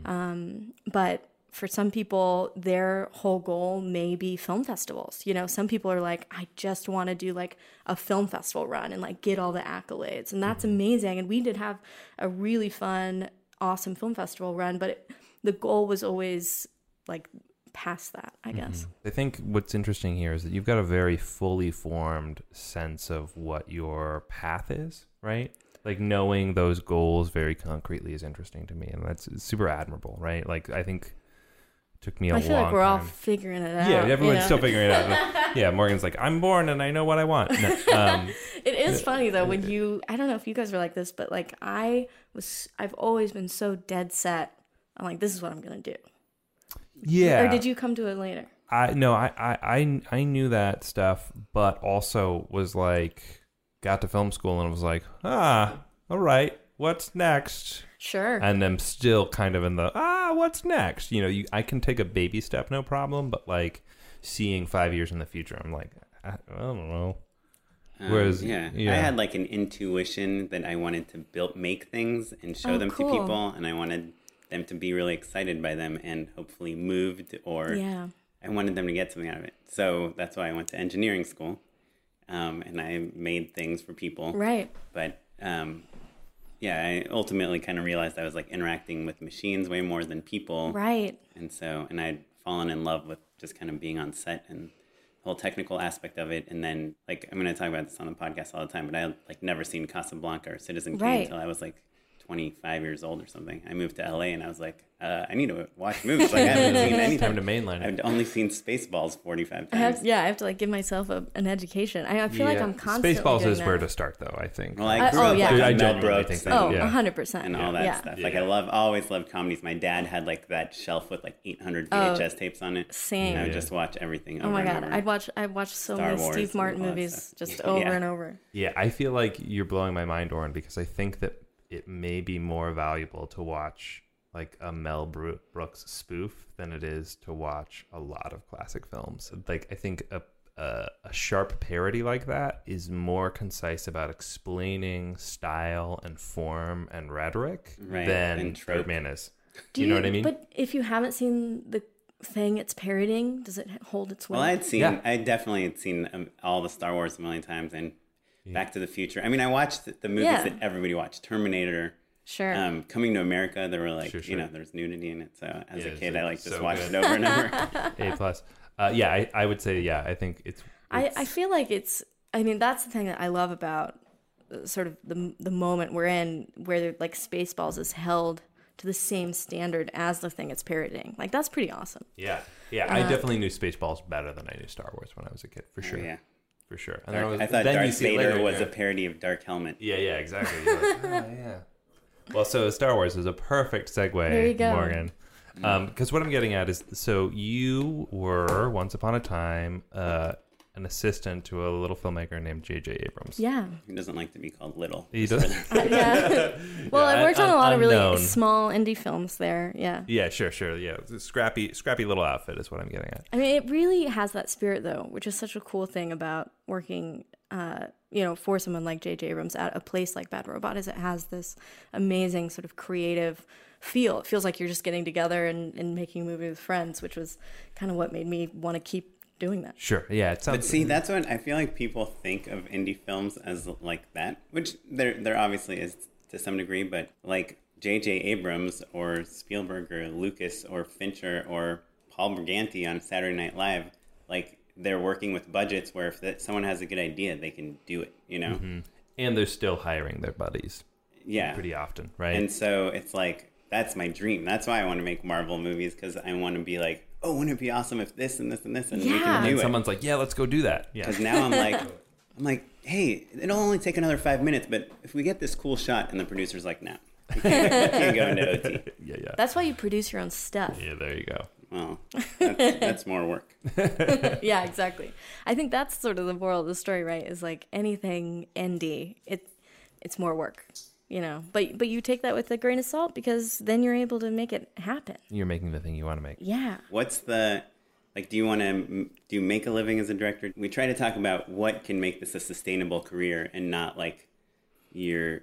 But for some people, their whole goal may be film festivals. You know, some people are like, I just want to do like a film festival run and like get all the accolades. And that's amazing. And we did have a really fun, awesome film festival run, but the goal was always like past that, I guess. I think what's interesting here is that you've got a very fully formed sense of what your path is, right? Like knowing those goals very concretely is interesting to me. And that's super admirable, right? Like I think Took me a long time. I feel like we're all figuring it out. Yeah, everyone's still figuring it out. Yeah, Morgan's like, I'm born and I know what I want. No, it is funny though when I don't know if you guys are like this, but like I've always been so dead set. I'm like, this is what I'm gonna do. Yeah. Or did you come to it later? I knew that stuff, but also was like, got to film school and was like, all right, what's next? Sure. And I'm still kind of in the, what's next? I can take a baby step, no problem, but like seeing 5 years in the future, I'm like, I don't know. Whereas, I had like an intuition that I wanted to make things and show them to people, and I wanted them to be really excited by them and hopefully moved, or I wanted them to get something out of it. So that's why I went to engineering school, and I made things for people. Right. But I ultimately kind of realized I was like interacting with machines way more than people. Right. And I'd fallen in love with just kind of being on set and the whole technical aspect of it. And then, like, I'm going to talk about this on the podcast all the time, but I had like never seen Casablanca or Citizen Kane until I was like 25 years old or something. I moved to LA and I was like, I need to watch movies. Like, I haven't seen any time to mainline it. I've only seen Spaceballs 45 times. I have to like give myself an education. I feel like I'm constantly Spaceballs doing is that. where to start, though, I think. Well, I grew up like I Mel Brooks think and, 100%. and all that stuff. Like, I always loved comedies. My dad had like that shelf with like 800 VHS tapes on it. Same. And I would just watch everything over Oh my and God. over. I'd watch so Star many Wars Steve Martin and all that movies stuff. just over and over. Yeah, I feel like you're blowing my mind, Oren, because I think that it may be more valuable to watch like a Mel Brooks spoof than it is to watch a lot of classic films. Like, I think a sharp parody like that is more concise about explaining style and form and rhetoric than Birdman is. Do you know what I mean? But if you haven't seen the thing it's parodying, does it hold its weight? Well, I definitely had seen all the Star Wars a million times, and Back to the Future. I mean, I watched the movies that everybody watched. Terminator. Sure. Coming to America, there were like, there's nudity in it. So as a kid, I just watched it over and over. A+. I would say, I think it's I feel like that's the thing that I love about sort of the moment we're in, where like Spaceballs is held to the same standard as the thing it's parodying. Like, that's pretty awesome. Yeah. I definitely knew Spaceballs better than I knew Star Wars when I was a kid, for sure. Yeah. For sure. And I thought Darth Vader was a parody of Dark Helmet. Yeah, exactly. Like, yeah. Well, so Star Wars is a perfect segue, there you go. Morgan. Because what I'm getting at is, so you were, once upon a time, an assistant to a little filmmaker named J.J. Abrams. Yeah. He doesn't like to be called little. He doesn't. Well, I worked on a lot of really small indie films there. Yeah. Yeah, sure. Yeah, it's a scrappy little outfit is what I'm getting at. I mean, it really has that spirit, though, which is such a cool thing about working, for someone like J.J. Abrams at a place like Bad Robot, is it has this amazing sort of creative feel. It feels like you're just getting together and making a movie with friends, which was kind of what made me want to keep doing that. Sure, yeah. But see, that's what I feel like people think of indie films as like that, which there obviously is to some degree, but like J.J. Abrams or Spielberg or Lucas or Fincher or Paul Briganti on Saturday Night Live, like they're working with budgets where if someone has a good idea, they can do it, Mm-hmm. And they're still hiring their buddies. Yeah. Pretty often, right? And so it's like, that's my dream. That's why I want to make Marvel movies, because I want to be like, oh, wouldn't it be awesome if this and this and this, and we can do it. Someone's like, yeah, let's go do that. Yeah. Because now I'm like, hey, it'll only take another 5 minutes, but if we get this cool shot, and the producer's like, no, you can't go into OT. Yeah. That's why you produce your own stuff. Yeah, there you go. Well, that's more work. Yeah, exactly. I think that's sort of the moral of the story, right? Is like anything indie, it's more work. But you take that with a grain of salt, because then you're able to make it happen. You're making the thing you want to make. Yeah. What's do you make a living as a director? We try to talk about what can make this a sustainable career and not like your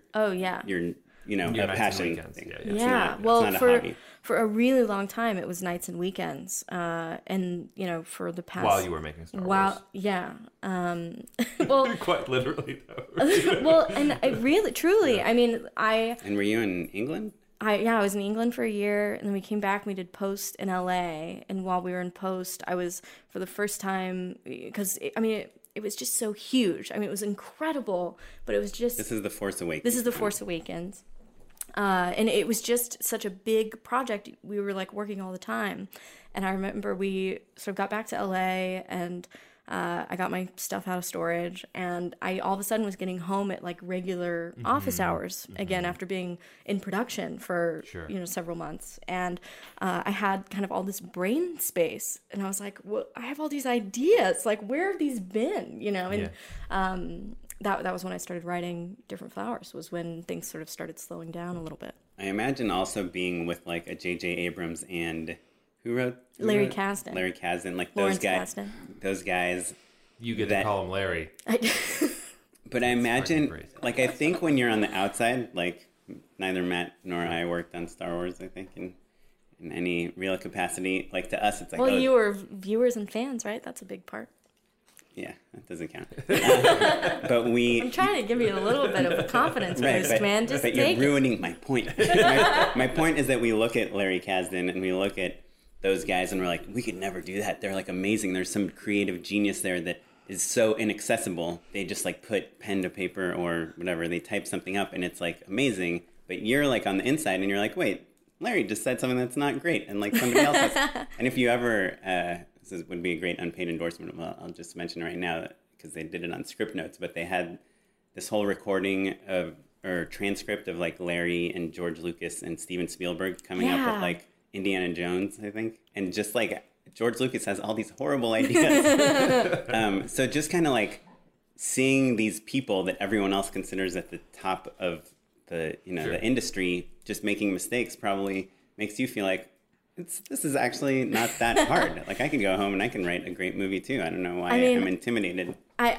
a passion thing. Yeah. Well, it's not a hobby. For a really long time, it was nights and weekends, and for the past while you were making Star Wars. Well, quite literally though. Well, and I really, truly, I mean, And were you in England? I was in England for a year, and then we came back and we did post in LA. And while we were in post, I was, for the first time, because it was just so huge. I mean, it was incredible, but it was just. This is The Force Awakens. This is The Force Awakens. And it was just such a big project. We were like working all the time. And I remember we sort of got back to LA, and I got my stuff out of storage, and I all of a sudden was getting home at like regular office hours again after being in production for several months. And I had kind of all this brain space, and I was like, well, I have all these ideas. Like, where have these been? And that was when I started writing Different Flowers, was when things sort of started slowing down a little bit. I imagine also being with like a J.J. Abrams and Larry Kasdan. Larry Kasdan, like Lawrence those guys. Kasdan. Those guys. You get to call him Larry. But I imagine, like, I think when you're on the outside, like, neither Matt nor I worked on Star Wars, I think, in any real capacity. Like, to us, it's like, well, you were viewers and fans, right? That's a big part. Yeah, that doesn't count. But I'm trying to give you a little bit of a confidence boost, man. Just but take you're ruining my point. My point is that we look at Larry Kasdan and we look at those guys and we're like, we could never do that. They're like amazing. There's some creative genius there that is so inaccessible. They just like put pen to paper or whatever. They type something up and it's like amazing. But you're like on the inside and you're like, wait, Larry just said something that's not great. And like somebody else has. And if you ever, this would be a great unpaid endorsement. Well, I'll just mention right now because they did it on Script Notes, but they had this whole recording of, or transcript of like Larry and George Lucas and Steven Spielberg coming up with like Indiana Jones, I think. And just like George Lucas has all these horrible ideas. So just kind of like seeing these people that everyone else considers at the top of the, the industry, just making mistakes probably makes you feel like this is actually not that hard. Like I can go home and I can write a great movie too. I don't know why I'm intimidated.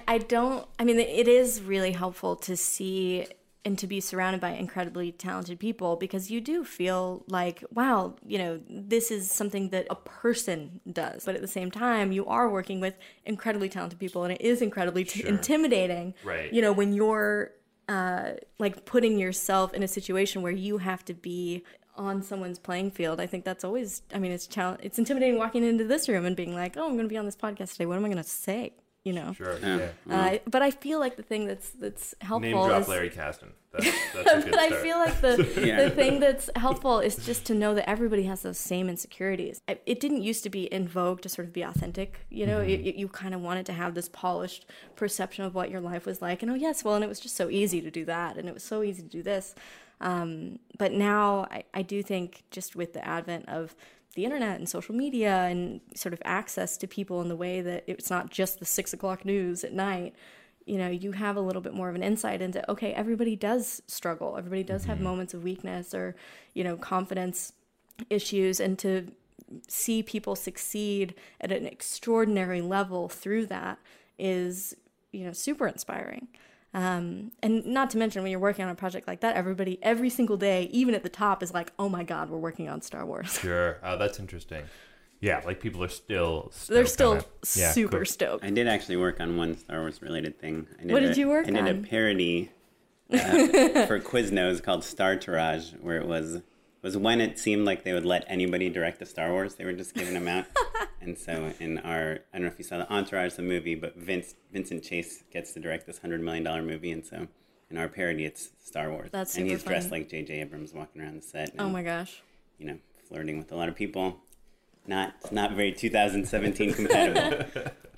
It is really helpful to see and to be surrounded by incredibly talented people, because you do feel like, wow, this is something that a person does. But at the same time, you are working with incredibly talented people, and it is incredibly intimidating. Right. When you're like putting yourself in a situation where you have to be on someone's playing field. I think that's always, it's intimidating walking into this room and being like, oh, I'm going to be on this podcast today. What am I going to say? Sure. Yeah. But I feel like the thing that's helpful Name drop is Larry Kasdan. That's a good start. But I feel like the thing that's helpful is just to know that everybody has those same insecurities. It didn't used to be in vogue to sort of be authentic. You kind of wanted to have this polished perception of what your life was like. And and it was just so easy to do that, and it was so easy to do this. But now I do think, just with the advent of the internet and social media and sort of access to people in the way that it's not just the 6 o'clock news at night, you have a little bit more of an insight into, okay, everybody does struggle. Everybody does have moments of weakness or, confidence issues, and to see people succeed at an extraordinary level through that is, super inspiring. And not to mention, when you're working on a project like that, everybody, every single day, even at the top, is like, oh my God, we're working on Star Wars. Sure. Oh, that's interesting. Yeah, like people are still They're still super stoked. I did actually work on one Star Wars related thing. What did you work on? I did a parody for Quiznos called Star Tourage, where it was when it seemed like they would let anybody direct a Star Wars. They were just giving them out. And so in I don't know if you saw the Entourage, the movie, but Vincent Chase gets to direct this $100 million movie. And so in our parody, it's Star Wars. That's super And he's funny. Dressed like J.J. Abrams walking around the set. And, oh my gosh. Flirting with a lot of people. It's not very 2017 compatible.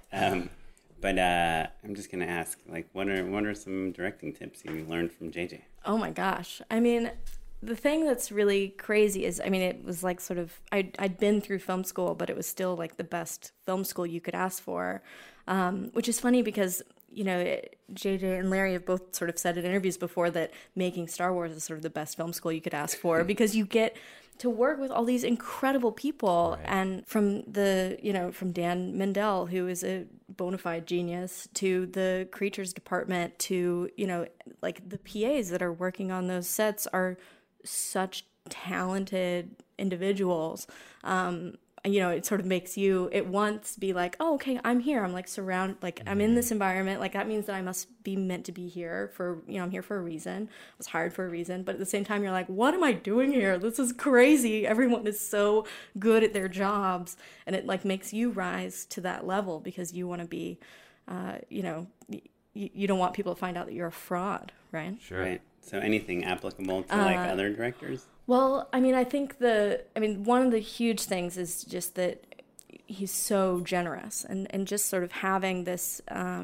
But I'm just going to ask, like, what are some directing tips you learned from JJ? Oh my gosh. The thing that's really crazy is, it was like sort of, I'd been through film school, but it was still like the best film school you could ask for, which is funny because, JJ and Larry have both sort of said in interviews before that making Star Wars is sort of the best film school you could ask for, because you get to work with all these incredible people. Right. And from from Dan Mendel, who is a bona fide genius, to the creatures department, to, like the PAs that are working on those sets are such talented individuals. It sort of makes you at once be like, oh, okay, I'm here. I'm like surrounded, like I'm in this environment. Like that means that I must be meant to be here for, I'm here for a reason. I was hired for a reason. But at the same time, you're like, what am I doing here? This is crazy. Everyone is so good at their jobs. And it like makes you rise to that level, because you want to be, you don't want people to find out that you're a fraud, right? Sure. Right. So anything applicable to like other directors? Well, I mean, I think one of the huge things is just that he's so generous and just sort of having this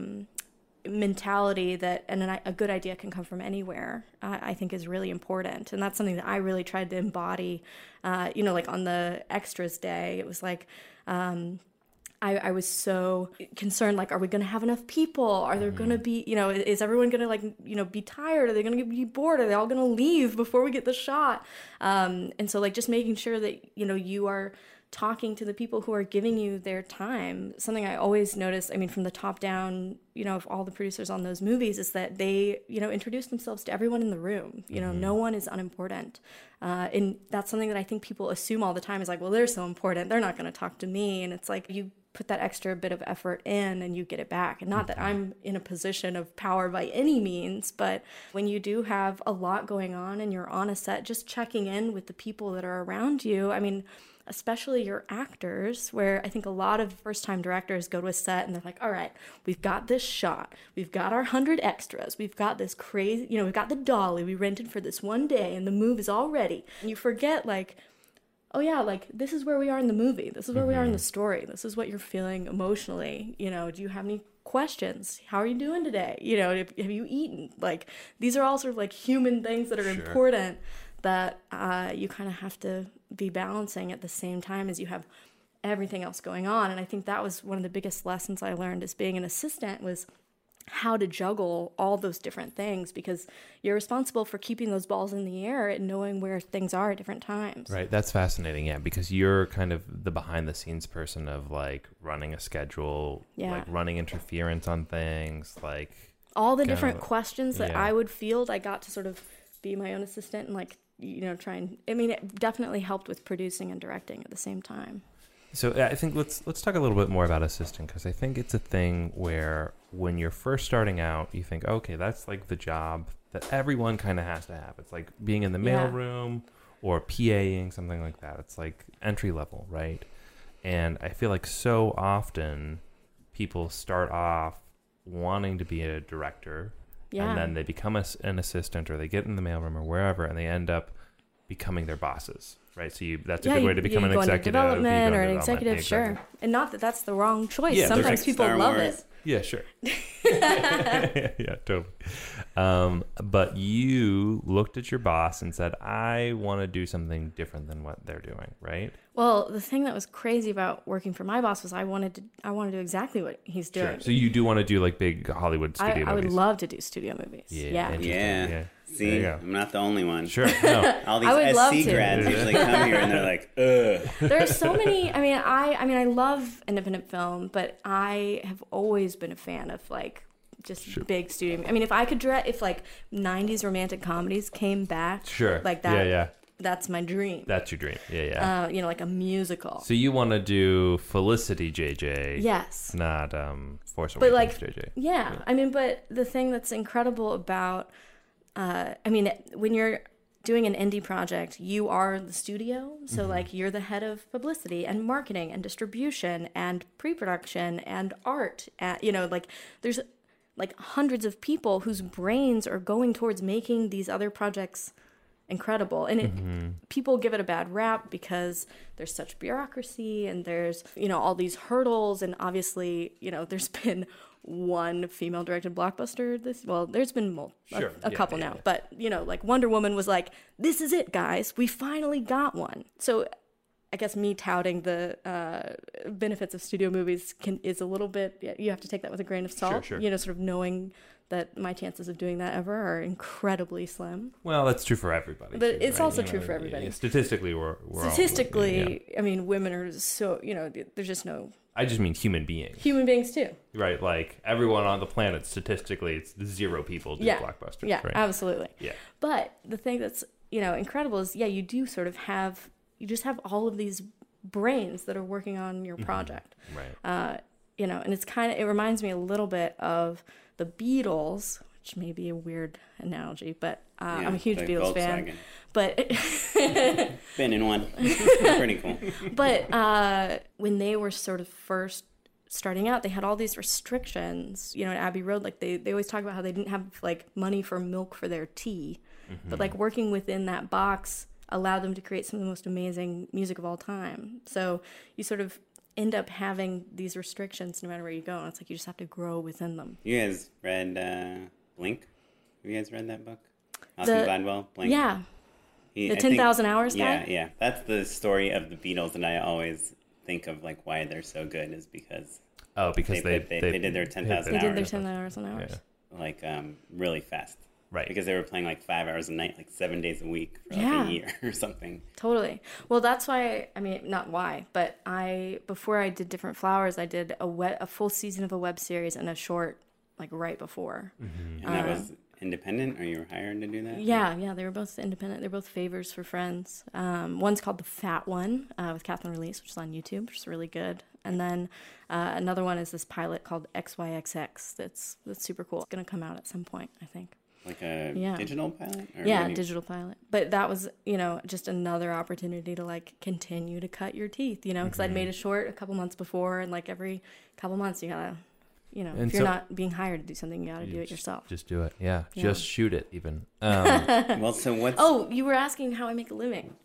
mentality that a good idea can come from anywhere, I think is really important. And that's something that I really tried to embody, like on the extras day, it was like, I was so concerned, like, are we going to have enough people? Are there going to be, is everyone going to be tired? Are they going to be bored? Are they all going to leave before we get the shot? And so like just making sure that, you are talking to the people who are giving you their time. Something I always notice, from the top down, of all the producers on those movies is that they, introduce themselves to everyone in the room. No one is unimportant. And that's something that I think people assume all the time is like, well, they're so important, they're not going to talk to me. And it's like, you put that extra bit of effort in and you get it back. And not that I'm in a position of power by any means, but when you do have a lot going on and you're on a set, just checking in with the people that are around you. Especially your actors, where I think a lot of first-time directors go to a set and they're like, all right, we've got this shot, we've got our 100 extras, we've got this crazy, we've got the dolly we rented for this one day and the move is all ready. And you forget, like, oh yeah, like, this is where we are in the movie, this is where we are in the story, this is what you're feeling emotionally, do you have any questions? How are you doing today? Have you eaten? Like, these are all sort of like human things that are important that you kind of have to be balancing at the same time as you have everything else going on. And I think that was one of the biggest lessons I learned as being an assistant, was how to juggle all those different things, because you're responsible for keeping those balls in the air and knowing where things are at different times. Right. That's fascinating. Yeah. Because you're kind of the behind the scenes person of like running a schedule, like running interference on things, like all the different questions that I would field. I got to sort of be my own assistant and like, try and, it definitely helped with producing and directing at the same time. So I think let's talk a little bit more about assistant, because I think it's a thing where when you're first starting out, you think, okay, that's like the job that everyone kind of has to have. It's like being in the mailroom or PAing, something like that. It's like entry level, right? And I feel like so often people start off wanting to be a director, and then they become an assistant, or they get in the mailroom or wherever, and they end up becoming their bosses, right? So that's a good way to become an executive. Development or an executive, sure. And not that that's the wrong choice. Yeah, sometimes people love it. Yeah, sure. Yeah, totally. But you looked at your boss and said, I want to do something different than what they're doing, right? Well, the thing that was crazy about working for my boss was I wanted to do exactly what he's doing. Sure. So you do want to do like big Hollywood studio movies? I would love to do studio movies. Yeah. See, I'm not the only one. Sure. No. All these SC grads usually come here and they're like, ugh. There are so many. I love independent film, but I have always been a fan of like just big studio. If I could if like 90s romantic comedies came back, like that, that's my dream. That's your dream. Yeah. Like a musical. So you want to do Felicity JJ? Yes. Not Force Awakens JJ. Yeah. But the thing that's incredible about when you're doing an indie project, you are the studio. So like you're the head of publicity and marketing and distribution and pre-production and art. Like there's like hundreds of people whose brains are going towards making these other projects incredible. And people give it a bad rap because there's such bureaucracy and there's, all these hurdles. And obviously, there's been one female directed blockbuster there's been a couple now. But like Wonder Woman was like, this is it, guys, we finally got one. So I guess me touting the benefits of studio movies is a little bit, you have to take that with a grain of salt. Sure. Sort of knowing that my chances of doing that ever are incredibly slim. Well, that's true for everybody. But it's also true for everybody. Statistically, we're statistically, all, women are so, there's just no. I just mean human beings. Human beings too. Right, like everyone on the planet, statistically, it's 0 people do blockbusters. Yeah, right? Absolutely. Yeah. But the thing that's, incredible is, you do sort of have, you just have all of these brains that are working on your project. Right. And it's it reminds me a little bit of the Beatles, which may be a weird analogy, but I'm a huge Beatles fan. But been in one. Pretty cool. But when they were sort of first starting out, they had all these restrictions. At Abbey Road, like they always talk about how they didn't have like money for milk for their tea. But like working within that box allowed them to create some of the most amazing music of all time. So you sort of end up having these restrictions no matter where you go. And it's like you just have to grow within them. You guys read Blink? Have you guys read that book? Malcolm Gladwell, Blink? Yeah. The 10,000 Hours guy? Yeah. That's the story of the Beatles, and I always think of like why they're so good is because they did their 10,000 hours. They did their 10,000 hours. Yeah. Like really fast. Right. Because they were playing like 5 hours a night, like 7 days a week for like a year or something. Totally. Well, that's why, I mean, not why, but before I did Different Flowers, I did a full season of a web series and a short, like right before. Mm-hmm. And that was independent, or you were hired to do that? Yeah, they were both independent. They're both favors for friends. One's called The Fat One with Catherine Release, which is on YouTube, which is really good. And then another one is this pilot called XYXX. That's super cool. It's going to come out at some point, I think. Like a digital pilot? Digital pilot. But that was, just another opportunity to like continue to cut your teeth, because I'd made a short a couple months before, and like every couple months you gotta, if you're not being hired to do something, you gotta do it yourself. Just do it. Yeah. Just shoot it even. Well, so what's... Oh, you were asking how I make a living.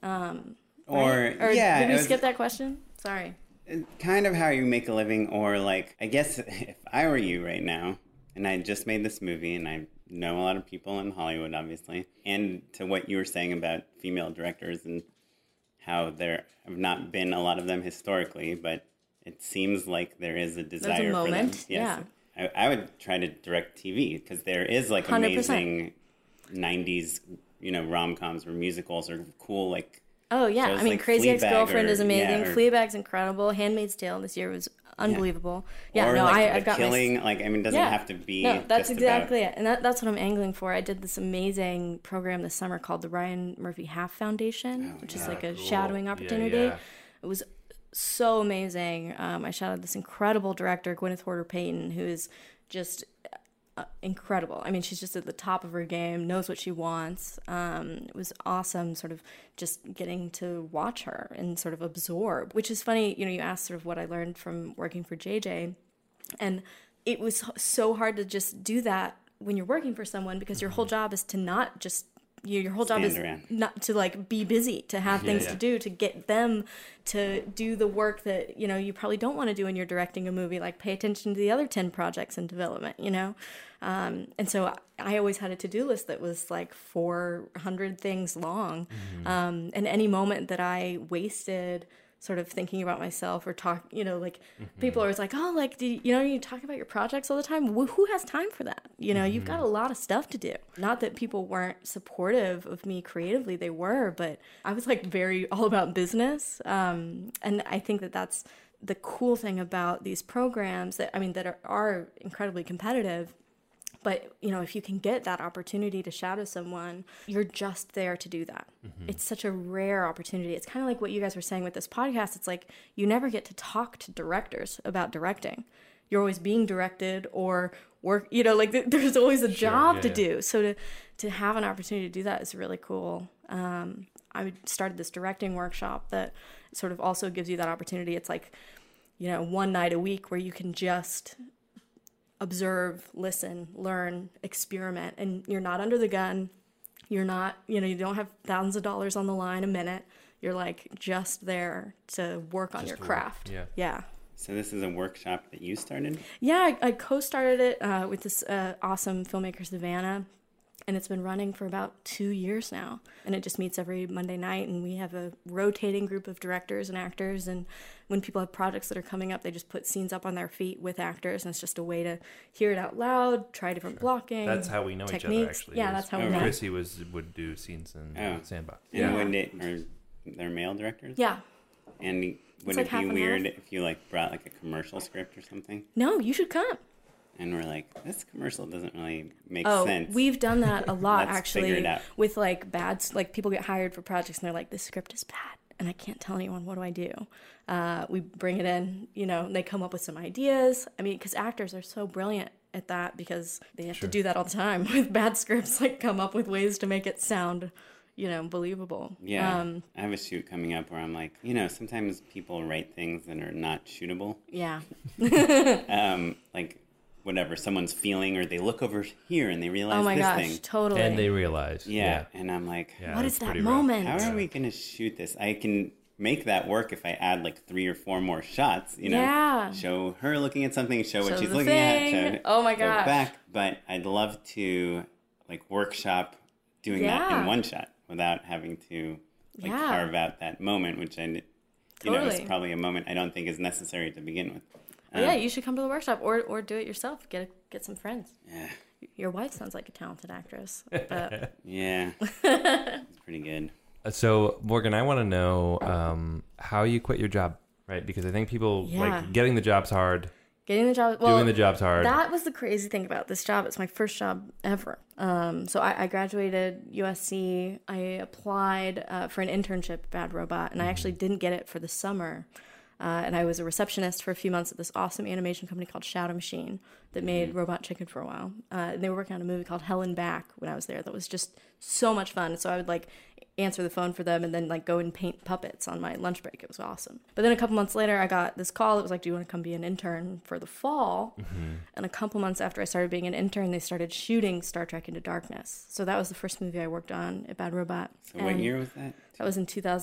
Or did we skip that question? Sorry. Kind of how you make a living, or like, I guess if I were you right now, and I just made this movie, and I know a lot of people in Hollywood, obviously, and to what you were saying about female directors and how there have not been a lot of them historically, but it seems like there is a desire for them. Yes. Yeah. I would try to direct TV, because there is like 100%. Amazing 90s, rom-coms or musicals or cool, like... Oh, yeah. I mean, like Crazy Ex-Girlfriend is amazing. Yeah, Fleabag's incredible. Handmaid's Tale this year was unbelievable. Yeah, or no, like I've got Killing, it doesn't have to be. No, that's just exactly about... it. And that's what I'm angling for. I did this amazing program this summer called the Ryan Murphy Half Foundation, which is like a shadowing opportunity. Yeah. It was so amazing. I shadowed this incredible director, Gwyneth Horder Payton, who is just incredible. I mean, she's just at the top of her game, knows what she wants. It was awesome sort of just getting to watch her and sort of absorb, which is funny. You asked sort of what I learned from working for JJ, and it was so hard to just do that when you're working for someone, because your whole job is to not just your whole job is not to like be busy, to have things to do, to get them to do the work that you probably don't want to do when you're directing a movie, like pay attention to the other 10 projects in development, and so I always had a to-do list that was like 400 things long. And any moment that I wasted sort of thinking about myself or talk, people are always like, oh, like, you talk about your projects all the time. Who has time for that? You've got a lot of stuff to do. Not that people weren't supportive of me creatively, they were, but I was like very all about business. And I think that that's the cool thing about these programs that are incredibly competitive. But, if you can get that opportunity to shadow someone, you're just there to do that. It's such a rare opportunity. It's kind of like what you guys were saying with this podcast. It's like you never get to talk to directors about directing. You're always being directed or work, there's always a job to do. So to have an opportunity to do that is really cool. I started this directing workshop that sort of also gives you that opportunity. It's like, one night a week where you can just observe, listen, learn, experiment, and you're not under the gun. You're not, you don't have thousands of dollars on the line a minute. You're like just there to work on your craft. Yeah. So this is a workshop that you started? Yeah, I co-started it with this awesome filmmaker, Savannah, and it's been running for about 2 years now. And it just meets every Monday night, and we have a rotating group of directors and actors, and when people have projects that are coming up, they just put scenes up on their feet with actors, and it's just a way to hear it out loud, try different blocking. That's how we know techniques. Each other, actually. Yeah, that's how we know. Chrissy would do scenes in Sandbox. And are there male directors? Yeah. And would it be weird if you brought a commercial script or something? No, you should come. And we're like, this commercial doesn't really make sense. We've done that a lot, Let's actually, figure it out. with bad, people get hired for projects and they're like, this script is bad and I can't tell anyone, what do I do? We bring it in, they come up with some ideas. I mean, because actors are so brilliant at that, because they have to do that all the time with bad scripts, come up with ways to make it sound, believable. Yeah. I have a shoot coming up where I'm like, whatever someone's feeling, or they look over here and they realize oh my this gosh, thing. totally. And they realize. Yeah. And I'm like, what is that moment? how are we going to shoot this? I can make that work if I add like 3 or 4 more shots, you know, show her looking at something, show what she's looking at, oh my go gosh, back. But I'd love to like workshop doing that in one shot without having to like carve out that moment, which I, you know, is probably a moment I don't think is necessary to begin with. Yeah, you should come to the workshop or do it yourself. Get some friends. Yeah. Your wife sounds like a talented actress. But... yeah, it's pretty good. So, Morgan, I want to know how you quit your job, right? Because I think people, like, getting the job's hard. Getting the job, doing the job's hard. That was the crazy thing about this job. It's my first job ever. So I graduated USC. I applied for an internship at Bad Robot, and I actually didn't get it for the summer. And I was a receptionist for a few months at this awesome animation company called Shadow Machine that made Robot Chicken for a while. And they were working on a movie called Hell and Back when I was there. That was just so much fun. So I would like answer the phone for them and then like go and paint puppets on my lunch break. It was awesome. But then a couple months later, I got this call. It was like, do you want to come be an intern for the fall? And a couple months after I started being an intern, they started shooting Star Trek Into Darkness. So that was the first movie I worked on at Bad Robot. So what year was that? That was in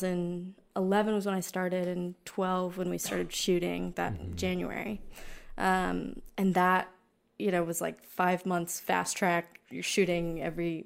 2011 was when I started, and 12 when we started shooting that January. And that, you know, was like 5 months fast track. You're shooting every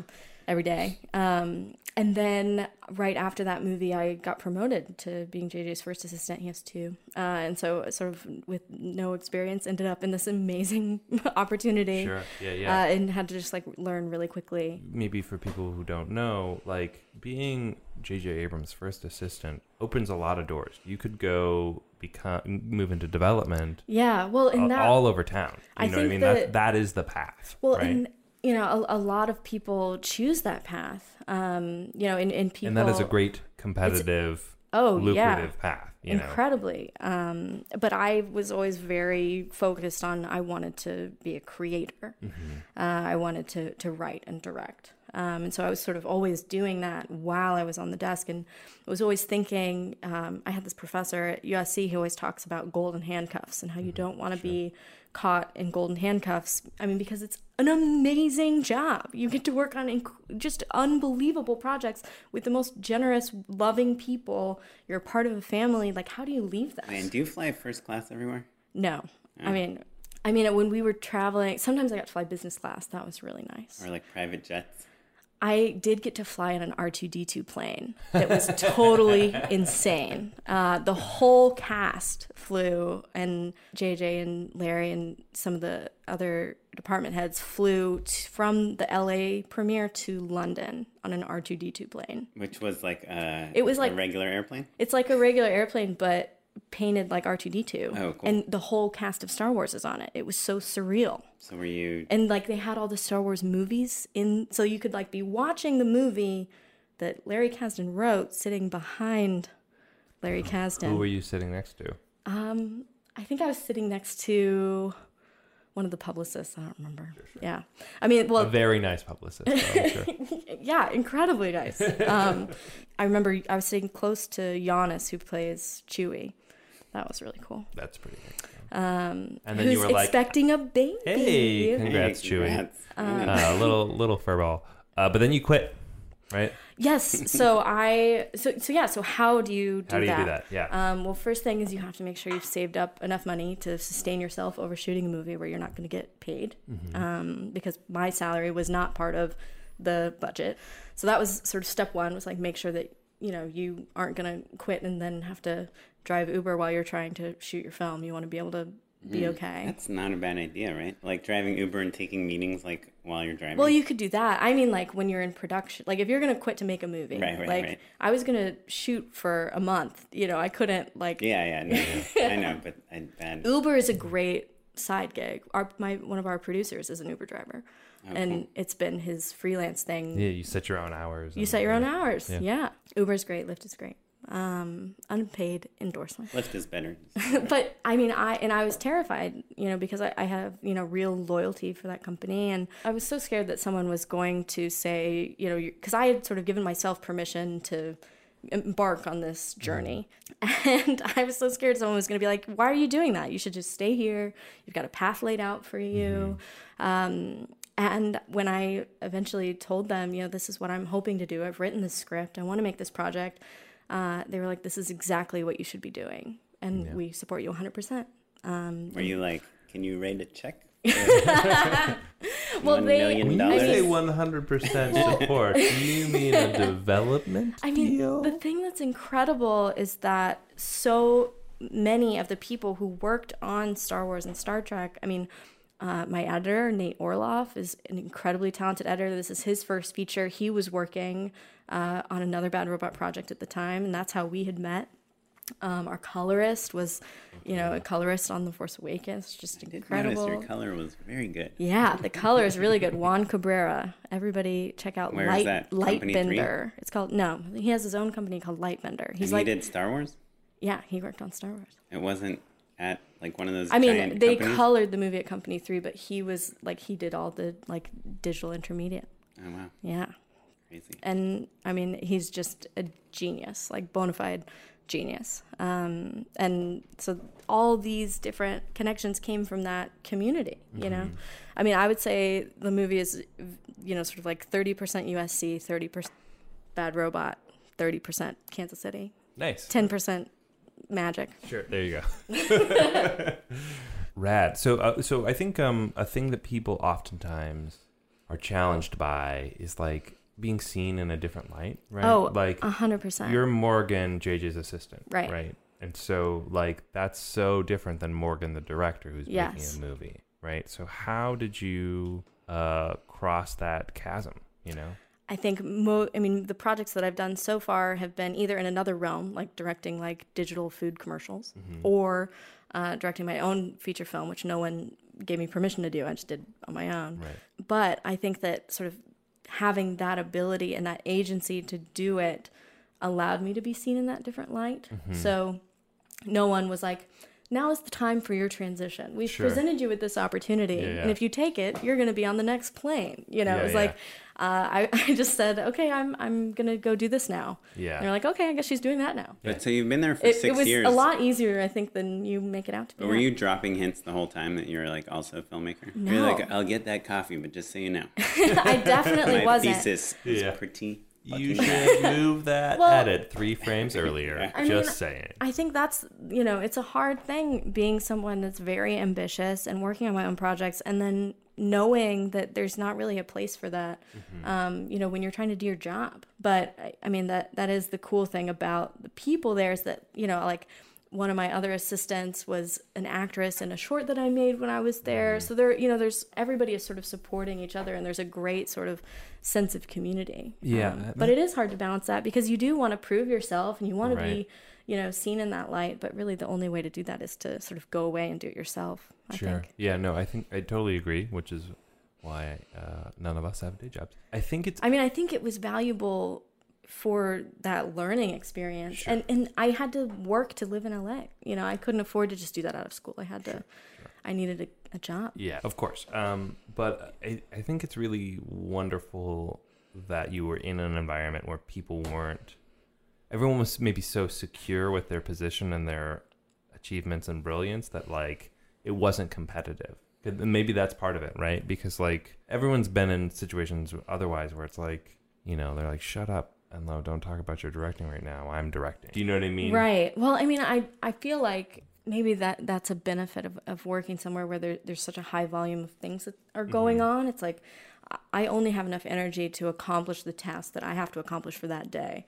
day. And then right after that movie, I got promoted to being JJ's first assistant. He has 2. And so sort of with no experience, ended up in this amazing opportunity. Sure, yeah. And had to just like learn really quickly. Maybe for people who don't know, like being J.J. Abrams' first assistant opens a lot of doors. You could go move into development. Yeah, well, in that all over town. You know what I mean? That is the path. Well, right? and you know, a lot of people choose that path. You know, in people, and that is a great competitive, lucrative path. Incredibly. But I was always very focused on. I wanted to be a creator. I wanted to write and direct. And so I was sort of always doing that while I was on the desk, and I was always thinking, I had this professor at USC who always talks about golden handcuffs and how you don't want to be caught in golden handcuffs. I mean, because it's an amazing job. You get to work on just unbelievable projects with the most generous, loving people. You're a part of a family. Like, how do you leave that? And do you fly first class everywhere? No. I mean, when we were traveling, sometimes I got to fly business class. That was really nice. Or like private jets? I did get to fly in an R2-D2 plane that was totally insane. The whole cast flew, and JJ and Larry and some of the other department heads flew from the LA premiere to London on an R2-D2 plane. Which was like a regular airplane? It's like a regular airplane, but painted like R2-D2. Oh, cool. And the whole cast of Star Wars is on it. It was so surreal. So were you... And like they had all the Star Wars movies in, so you could like be watching the movie that Larry Kasdan wrote sitting behind Larry Kasdan. Who were you sitting next to? I think I was sitting next to one of the publicists. I don't remember. Sure. Yeah. I mean, well... A very nice publicist, though, I'm sure. Yeah, incredibly nice. I remember I was sitting close to Giannis, who plays Chewie. That was really cool. That's pretty good. And then you were like, expecting a baby. Hey, congrats, Chewie. Little furball. But then you quit, right? Yes. So how do you do that? How do you do that? Yeah. Well, first thing is you have to make sure you've saved up enough money to sustain yourself over shooting a movie where you're not going to get paid. Because my salary was not part of the budget. So that was sort of step one, was like make sure that, you know, you aren't going to quit and then have to drive Uber while you're trying to shoot your film. You want to be able to be okay. That's not a bad idea, right? Like driving Uber and taking meetings like while you're driving. Well, you could do that. I mean, like when you're in production, like if you're going to quit to make a movie, right. I was going to shoot for a month, you know, I couldn't like. Yeah. No, I know, but bad. Uber is a great side gig. One of our producers is an Uber driver. And it's been his freelance thing. Yeah, you set your own hours. You set your own hours. Yeah. Uber's great. Lyft is great. Unpaid endorsement. Lyft is better. But I mean, I was terrified, you know, because I have, you know, real loyalty for that company. And I was so scared that someone was going to say, you know, because I had sort of given myself permission to embark on this journey. And I was so scared someone was going to be like, why are you doing that? You should just stay here. You've got a path laid out for you. And when I eventually told them, this is what I'm hoping to do. I've written this script. I want to make this project. They were like, this is exactly what you should be doing. And we support you 100%. Were you like, can you write a check? Well, $1 million? When you say 100% support, do you mean a development deal? The thing that's incredible is that so many of the people who worked on Star Wars and Star Trek, my editor, Nate Orloff, is an incredibly talented editor. This is his first feature. He was working on another Bad Robot project at the time, and that's how we had met. Our colorist was, a colorist on The Force Awakens. Just incredible. Your color was very good. Yeah, the color is really good. Juan Cabrera. Everybody check out Where is that? Lightbender. It's called, no, he has his own company called Lightbender. He did Star Wars? Yeah, he worked on Star Wars. It wasn't at one of those giant they companies? colored the movie at Company 3, but he was he did all the digital intermediate. Oh, wow. Yeah. Crazy. And he's just a genius, bona fide genius. And so all these different connections came from that community, I would say the movie is, sort of 30% USC, 30% Bad Robot, 30% Kansas City. Nice. 10% Magic. Sure. There you go. Rad. So I think a thing that people oftentimes are challenged by is being seen in a different light, right? Oh, 100%. You're Morgan, JJ's assistant, right? Right. And so that's so different than Morgan, the director, who's making a movie, right? So how did you cross that chasm? I think the projects that I've done so far have been either in another realm, like directing digital food commercials, or directing my own feature film, which no one gave me permission to do. I just did on my own. Right. But I think that sort of having that ability and that agency to do it allowed me to be seen in that different light. So no one was like, now is the time for your transition. We've presented you with this opportunity. And if you take it, you're going to be on the next plane. I just said, okay, I'm going to go do this now. Yeah. And they're like, okay, I guess she's doing that now. But so you've been there for 6 years. It was a lot easier, I think, than you make it out to be. But were you dropping hints the whole time that you're also a filmmaker? No. You're like, I'll get that coffee, but just so you know. I definitely wasn't. My thesis is pretty. You should move that edit 3 frames earlier. Just saying. I think that's, it's a hard thing being someone that's very ambitious and working on my own projects and then knowing that there's not really a place for that, when you're trying to do your job. But that is the cool thing about the people there is that, one of my other assistants was an actress in a short that I made when I was there. So there's everybody is sort of supporting each other, and there's a great sort of sense of community. Yeah. But it is hard to balance that because you do want to prove yourself and you want to be, seen in that light. But really the only way to do that is to sort of go away and do it yourself, I think. Yeah, no, I think I totally agree, which is why none of us have day jobs. I think it was valuable for that learning experience. And I had to work to live in LA. I couldn't afford to just do that out of school. I had to, I needed a job. Yeah, of course. But I think it's really wonderful that you were in an environment where everyone was maybe so secure with their position and their achievements and brilliance that it wasn't competitive. And maybe that's part of it, right? Because everyone's been in situations otherwise where it's they're like, shut up. And don't talk about your directing right now. I'm directing. Do you know what I mean? Right. Well, I feel like maybe that's a benefit of working somewhere where there's such a high volume of things that are going on. It's like I only have enough energy to accomplish the task that I have to accomplish for that day.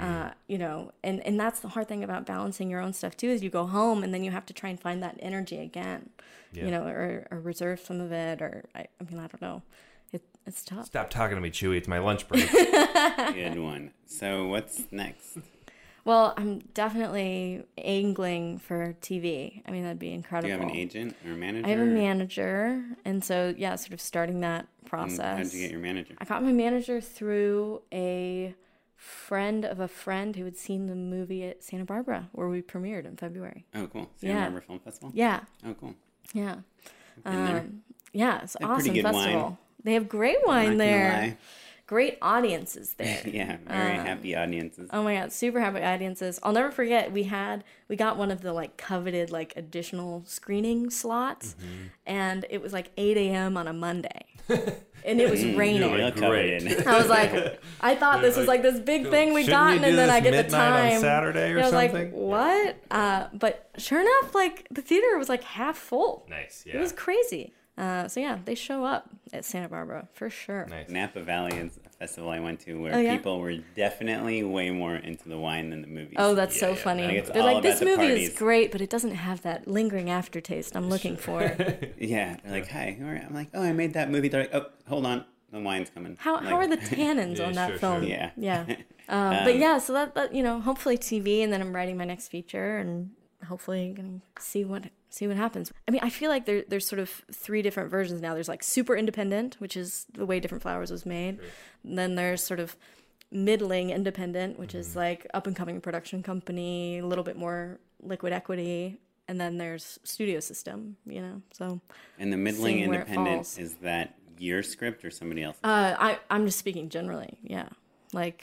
And that's the hard thing about balancing your own stuff too, is you go home and then you have to try and find that energy again, or reserve some of it, or I don't know. It's tough. Stop talking to me, Chewie. It's my lunch break. Good one. So what's next? Well, I'm definitely angling for TV. That'd be incredible. Do you have an agent or a manager? I have a manager. And so, sort of starting that process. And how did you get your manager? I got my manager through a friend of a friend who had seen the movie at Santa Barbara, where we premiered in February. Oh, cool. Santa Barbara Film Festival? Yeah. Oh, cool. Yeah. Yeah, it's an awesome festival. Wine. They have great wine there. great audiences there. Yeah, very happy audiences. Oh my God, super happy audiences. I'll never forget, we got one of the like coveted like additional screening slots, and it was like 8 a.m. on a Monday. And it was raining. Great. I was like, I thought this was like this big thing we gotten, and then I get the time on Saturday or I was something. like, what? But sure enough, like the theater was like half full. Nice. Yeah. It was crazy. So yeah, they show up at Santa Barbara for sure. Nice. Napa Valley is a festival I went to where Oh, yeah? people were definitely way more into the wine than the movies. Oh, that's so funny. Like, it's They're all like, this about the movie parties. is great, but it doesn't have that lingering aftertaste I'm looking for. Yeah, they're like, hi, who are you? I'm like, oh, I made that movie. They're like, oh, hold on, the wine's coming. How are the tannins on that film? Sure. Yeah. Yeah. But yeah, so that hopefully TV, and then I'm writing my next feature, and hopefully gonna see what happens. I mean, I feel like there's sort of 3 different versions now. There's like super independent, which is the way Different Flowers was made. Sure. And then there's sort of middling independent, which is like up and coming production company, a little bit more liquid equity. And then there's studio system, so. And the middling independent, is that your script or somebody else's? I'm just speaking generally, yeah. Like,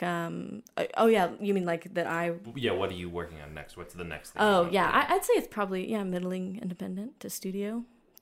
oh yeah, you mean like that Yeah, what are you working on next? What's the next thing? Oh yeah, I'd say it's probably, middling independent to studio,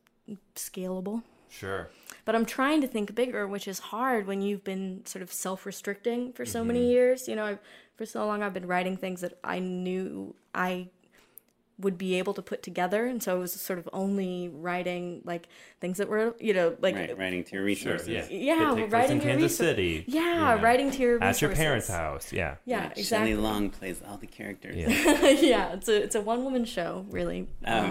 scalable. Sure. But I'm trying to think bigger, which is hard when you've been sort of self-restricting for so many years. For so long I've been writing things that I knew I would be able to put together, and so I was sort of only writing like things that were writing to your resources. Sure, writing to your Kansas City. Writing to your resources at your parents' house. Yeah, exactly. Shelley Long plays all the characters. Yeah, it's a one-woman show, really.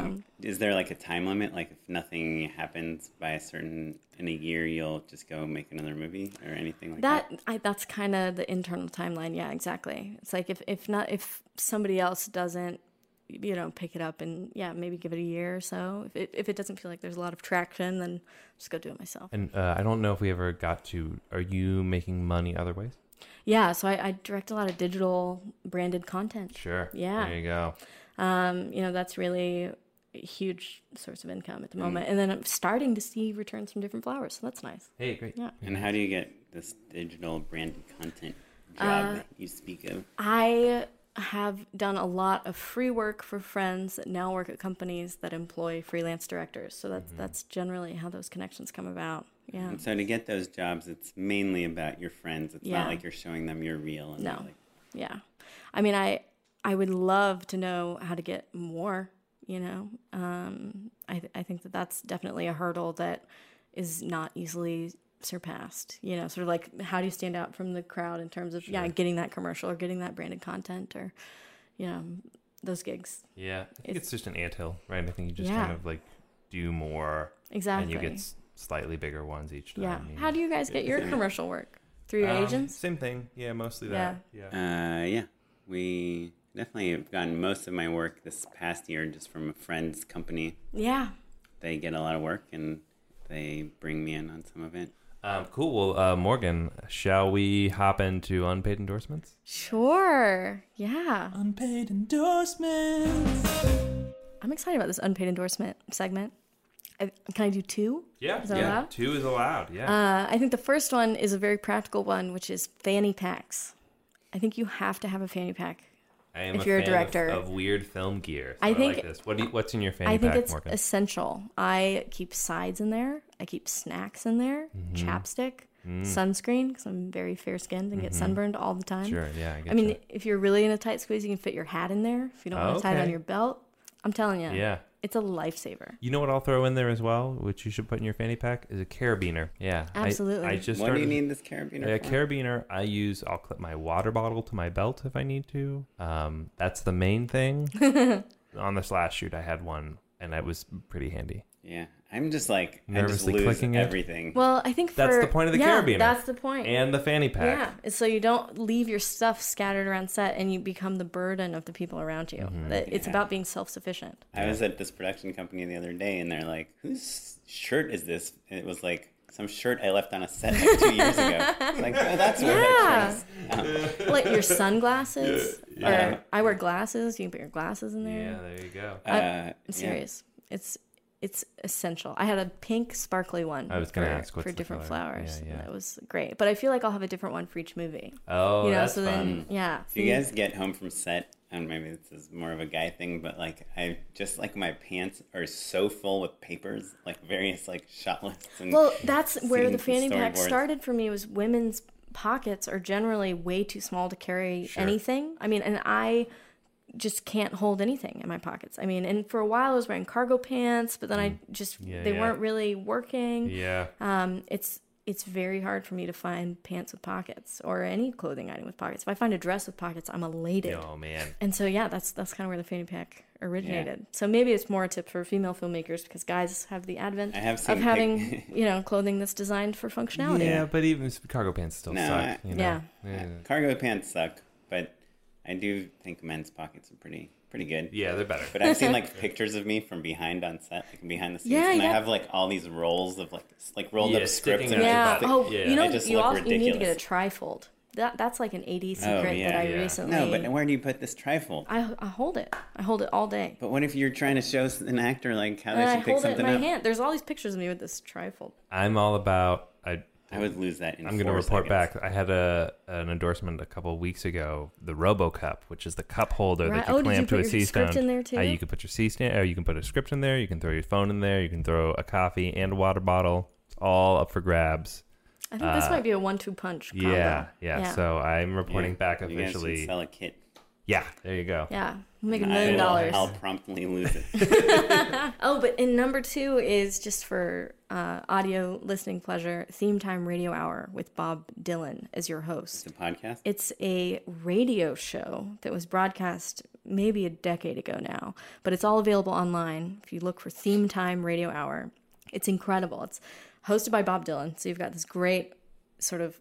Is there like a time limit? Like if nothing happens by in a year, you'll just go make another movie or anything like that? That's kind of the internal timeline. Yeah, exactly. It's like if somebody else doesn't pick it up and maybe give it a year or so. If it doesn't feel like there's a lot of traction, then just go do it myself. And I don't know if we ever got to, are you making money other ways? Yeah, so I direct a lot of digital branded content. Sure. Yeah. There you go. That's really a huge source of income at the moment. And then I'm starting to see returns from Different Flowers, so that's nice. Hey, great. Yeah. And how do you get this digital branded content job that you speak of? I have done a lot of free work for friends that now work at companies that employ freelance directors. So that's generally how those connections come about. Yeah. And so to get those jobs, it's mainly about your friends. It's not like you're showing them your reel. And no. Yeah. I mean, I would love to know how to get more, I think that's definitely a hurdle that is not easily surpassed, sort of like how do you stand out from the crowd in terms of getting that commercial or getting that branded content or those gigs. Yeah, I think it's just an anthill, right? I think you just kind of like do more, exactly, and you get slightly bigger ones each time. Yeah. How do you guys get your commercial work? Through your agents? Same thing. Yeah, mostly that. Yeah. We definitely have gotten most of my work this past year just from a friend's company. Yeah. They get a lot of work and they bring me in on some of it. Cool. Well, Morgan, shall we hop into unpaid endorsements? Sure. Yeah. Unpaid endorsements. I'm excited about this unpaid endorsement segment. Can I do 2? Yeah. Is that allowed? 2 is allowed. Yeah. I think the first one is a very practical one, which is fanny packs. I think you have to have a fanny pack. If you're a director of weird film gear. So I think like this. What's in your fanny pack, I think it's Morgan? essential. I keep sides in there. I keep snacks in there. Chapstick, sunscreen, because I'm very fair-skinned and get sunburned all the time. Sure, yeah. I mean, if you're really in a tight squeeze, you can fit your hat in there. If you don't want to tie it on your belt, I'm telling you. Yeah. It's a lifesaver. You know what I'll throw in there as well, which you should put in your fanny pack, is a carabiner. Yeah. Absolutely. What do you need this carabiner for? Carabiner, I'll clip my water bottle to my belt if I need to. That's the main thing. On this last shoot, I had one, and it was pretty handy. Yeah. I'm just like, nervously I just lose clicking everything. Well, I think that's the point of the carabiner. That's the point. And the fanny pack. Yeah, so you don't leave your stuff scattered around set and you become the burden of the people around you. It's about being self-sufficient. I was at this production company the other day, and they're like, whose shirt is this? And it was like some shirt I left on a set like 2 years ago. It's like, oh, that's where that is. Like your sunglasses. Or I wear glasses. You can put your glasses in there. Yeah, there you go. I'm serious. it's essential. I had a pink sparkly one. I was going to ask for different color? flowers. Yeah. That was great. But I feel like I'll have a different one for each movie. Oh, that's fun. Then, yeah. Do you guys get home from set, and maybe this is more of a guy thing, but like I just like my pants are so full with papers, like various like shot lists. And well, that's where the scenes and fanny pack storyboards. started for me. Was women's pockets are generally way too small to carry anything. I mean, and I just can't hold anything in my pockets. I mean, and for a while I was wearing cargo pants, but then I just they weren't really working. Yeah. It's very hard for me to find pants with pockets or any clothing item with pockets. If I find a dress with pockets, I'm elated. Oh man. And so that's kind of where the fanny pack originated. Yeah. So maybe it's more a tip for female filmmakers because guys have the advent of having clothing that's designed for functionality. Yeah, but even cargo pants still suck. Yeah. Cargo pants suck, but I do think men's pockets are pretty good. Yeah, they're better. But I've seen like pictures of me from behind on set, like behind the scenes, and I have like all these rolls of like rolled up scripts. And you know, you need to get a trifold. That's like an 80s secret that I recently. No, but where do you put this trifold? I hold it. I hold it all day. But what if you're trying to show an actor like how they I should pick something up? I hold it in my hand. There's all these pictures of me with this trifold. I'm all about. I would lose that in I'm going to report back. I had an endorsement a couple of weeks ago, the RoboCup, which is the cup holder that you clamp to a C-stone. In there too? You can put your C-stand, or you can put a script in there, you can throw your phone in there, you can throw a coffee and a water bottle. It's all up for grabs. I think this might be a 1-2 punch combo. Yeah. So I'm reporting back officially. You guys should sell a kit. Yeah, there you go. Yeah, we'll make $1 million. I'll promptly lose it. Oh, but in number 2 is just for audio listening pleasure, Theme Time Radio Hour with Bob Dylan as your host. It's a podcast? It's a radio show that was broadcast maybe a decade ago now, but it's all available online if you look for Theme Time Radio Hour. It's incredible. It's hosted by Bob Dylan, so you've got this great sort of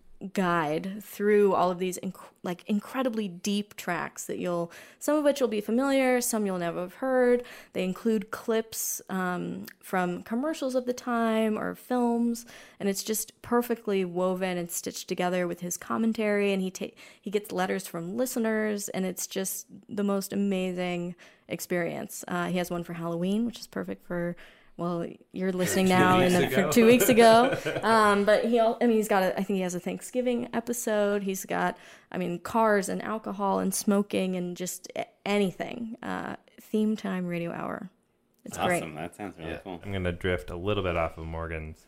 guide through all of these incredibly deep tracks that some of which you'll be familiar, some you'll never have heard. They include clips from commercials of the time or films, and it's just perfectly woven and stitched together with his commentary, and he gets letters from listeners, and it's just the most amazing experience. He has one for Halloween, which is perfect for you're listening now, and for 2 weeks ago. But he's got I think he has a Thanksgiving episode. He's got, cars and alcohol and smoking and just anything. Theme Time Radio Hour. It's great. Awesome. That sounds really cool. I'm gonna drift a little bit off of Morgan's.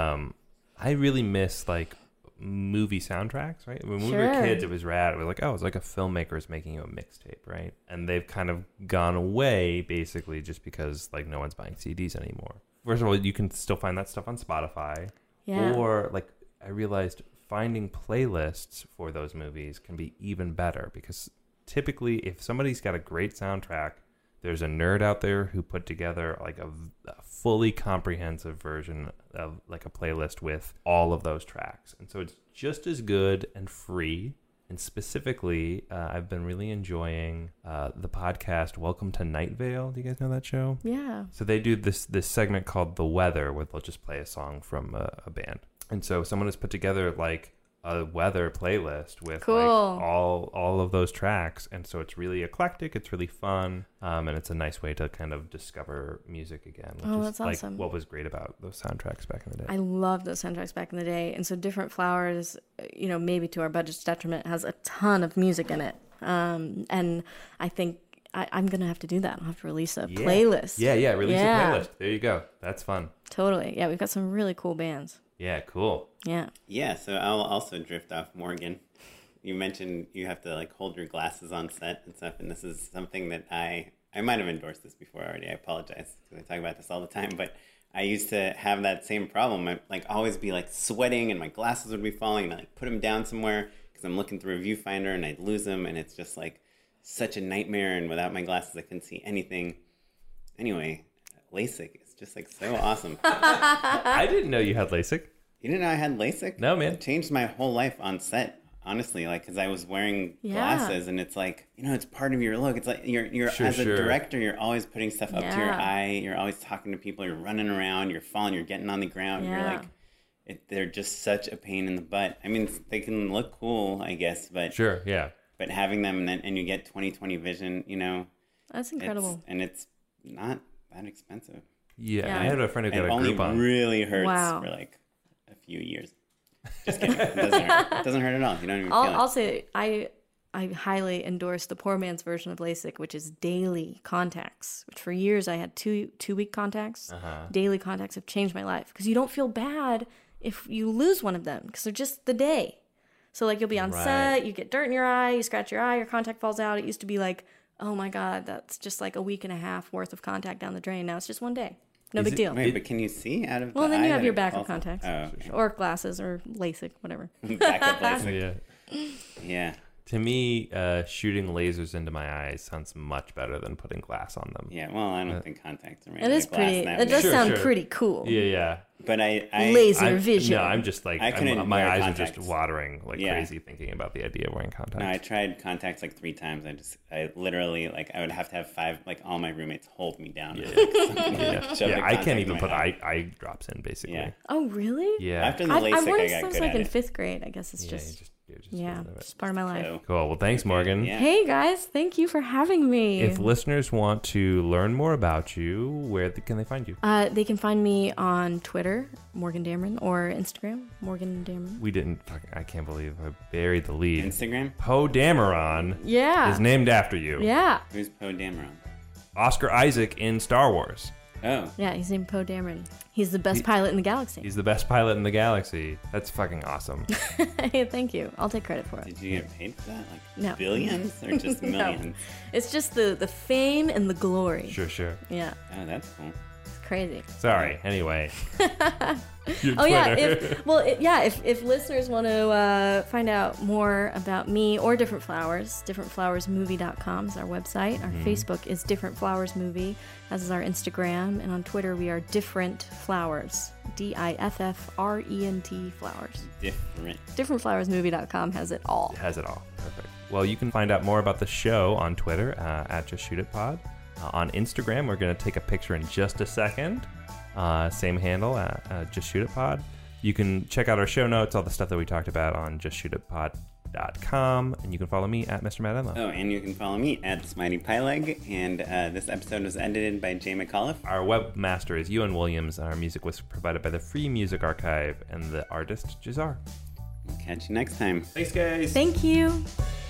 I really miss movie soundtracks, right? When we were kids, it was rad. It was like, it's like a filmmaker's making you a mixtape, right? And they've kind of gone away basically just because no one's buying CDs anymore. First of all, you can still find that stuff on Spotify. Yeah. Or I realized finding playlists for those movies can be even better because typically if somebody's got a great soundtrack, there's a nerd out there who put together a fully comprehensive version of a playlist with all of those tracks. And so it's just as good and free. And specifically, I've been really enjoying the podcast Welcome to Night Vale. Do you guys know that show? Yeah. So they do this segment called The Weather where they'll just play a song from a band. And so someone has put together a weather playlist with all of those tracks, and so it's really eclectic, it's really fun, and it's a nice way to kind of discover music again, which that's awesome. What was great about those soundtracks back in the day. I love those soundtracks back in the day, and so Different Flowers, maybe to our budget's detriment, has a ton of music in it, and I think I'm gonna have to do that. I'll have to release a playlist. Release a playlist. There you go. That's fun. Totally. Yeah, we've got some really cool bands. Yeah, cool. Yeah, so I'll also drift off Morgan. You mentioned you have to hold your glasses on set and stuff, and this is something that I might have endorsed this before already. I apologize because I talk about this all the time, but I used to have that same problem. I'd always be sweating and my glasses would be falling, and I'd put them down somewhere because I'm looking through a viewfinder and I'd lose them, and it's just such a nightmare, and without my glasses I couldn't see anything. Anyway, LASIK is just so awesome. I didn't know you had LASIK. You didn't know I had LASIK? No, man. It changed my whole life on set, honestly, because I was wearing glasses, and it's it's part of your look. It's you're as a director, you're always putting stuff up to your eye. You're always talking to people. You're running around. You're falling. You're getting on the ground. Yeah. You're they're just such a pain in the butt. They can look cool, I guess, but sure, yeah. But having them and you get 20/20 vision, that's incredible. It's not that expensive. Yeah, I had a friend who got it a only Groupon. really hurts Wow. for like a few years. Just kidding. It doesn't hurt. It doesn't hurt at all. You don't even feel it. I'll say I highly endorse the poor man's version of LASIK, which is daily contacts. Which for years I had two-week contacts. Daily contacts have changed my life because you don't feel bad if you lose one of them because they're just the day. So like you'll be on set, you get dirt in your eye, you scratch your eye, your contact falls out. It used to be like, oh my God, that's just like a week and a half worth of contact down the drain. Now it's just one day. No big deal. Wait, but can you see out of the Well, then eye you have that your it backup also- contacts. Oh, okay. Or glasses or LASIK, whatever. Backup LASIK. Yeah. To me, shooting lasers into my eyes sounds much better than putting glass on them. Yeah, well, I don't think contacts are made It is of glass pretty. nowadays. It does sound Sure. pretty cool. Yeah. But I Laser vision. No, I'm just like, I couldn't my wear eyes contacts. are just watering like Yeah. crazy thinking about the idea of wearing contacts. No, I tried contacts like 3 times. I literally, like, I would have to have 5, like, all my roommates hold me down. Yeah. Shove the I can't contact even in put my eye. eye drops in, basically. Yeah. Oh, really? Yeah. After the I LASIK, I, went got since good like at in it. 5th grade. I guess it's Yeah, just you're just yeah, doing it. just part of my life. So, Cool. Well, thanks, Morgan. yeah. Hey guys, thank you for having me. If listeners want to learn more about you, where can they find you? They can find me on Twitter, Morgan Dameron, or Instagram, Morgan Dameron. We didn't. I can't believe I buried the lead. Instagram? Poe Dameron Yeah. is named after you. Yeah. Who's Poe Dameron? Oscar Isaac in Star Wars. Oh. Yeah, he's named Poe Dameron. He's the best pilot in the galaxy. He's the best pilot in the galaxy. That's fucking awesome. Hey, thank you. I'll take credit for it. Did you get paid for that? Like No. billions or just No. millions? It's just the fame and the glory. Sure. Yeah, Oh, that's cool. it's crazy. Sorry. Anyway. Your Oh yeah, Twitter. if listeners want to find out more about me or Different Flowers, differentflowersmovie.com is our website. Our Facebook is Different Flowers Movie, as is our Instagram, and on Twitter we are Different Flowers, DIFFRENT Flowers. Different. Differentflowersmovie.com has it all. It has it all. Perfect. Well, you can find out more about the show on Twitter at Just Shoot It Pod. On Instagram, we're going to take a picture in just a second. Same handle, Just Shoot It Pod. You can check out our show notes, all the stuff that we talked about on justshootitpod.com, and you can follow me at Mr. Matt Enlow. Oh, and you can follow me at Smitey Pyleg, and this episode was edited by Jay McAuliffe. Our webmaster is Ewan Williams, and our music was provided by the Free Music Archive and the artist Jazar. We'll catch you next time. Thanks, guys. Thank you.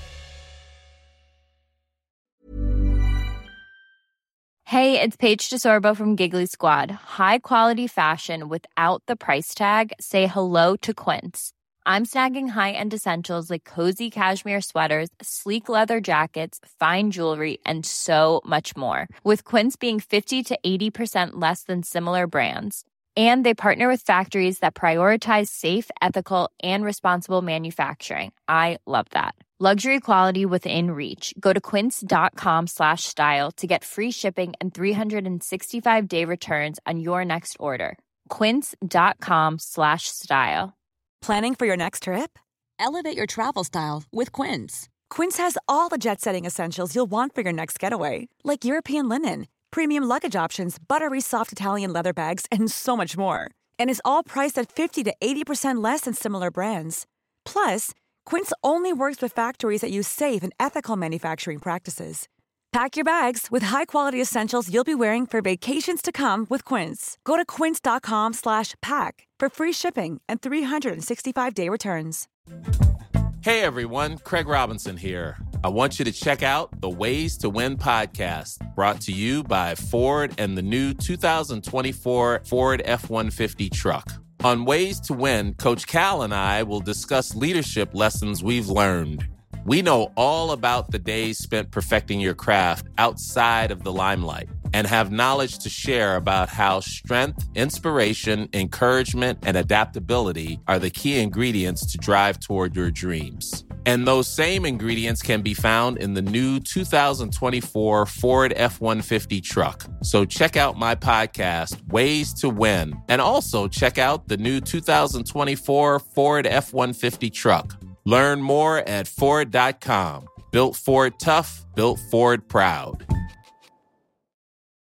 Hey, it's Paige DeSorbo from Giggly Squad. High quality fashion without the price tag. Say hello to Quince. I'm snagging high-end essentials like cozy cashmere sweaters, sleek leather jackets, fine jewelry, and so much more. With Quince being 50 to 80% less than similar brands. And they partner with factories that prioritize safe, ethical, and responsible manufacturing. I love that. Luxury quality within reach. Go to quince.com/style to get free shipping and 365-day returns on your next order. Quince.com/style. Planning for your next trip? Elevate your travel style with Quince. Quince has all the jet-setting essentials you'll want for your next getaway, like European linen, premium luggage options, buttery soft Italian leather bags, and so much more. And is all priced at 50 to 80% less than similar brands. Plus, Quince only works with factories that use safe and ethical manufacturing practices. Pack your bags with high-quality essentials you'll be wearing for vacations to come with Quince. Go to quince.com/pack for free shipping and 365-day returns. Hey everyone, Craig Robinson here. I want you to check out the Ways to Win podcast, brought to you by Ford and the new 2024 Ford F-150 truck. On Ways to Win, Coach Cal and I will discuss leadership lessons we've learned. We know all about the days spent perfecting your craft outside of the limelight and have knowledge to share about how strength, inspiration, encouragement, and adaptability are the key ingredients to drive toward your dreams. And those same ingredients can be found in the new 2024 Ford F-150 truck. So check out my podcast, Ways to Win, and also check out the new 2024 Ford F-150 truck. Learn more at Ford.com. Built Ford tough, built Ford proud.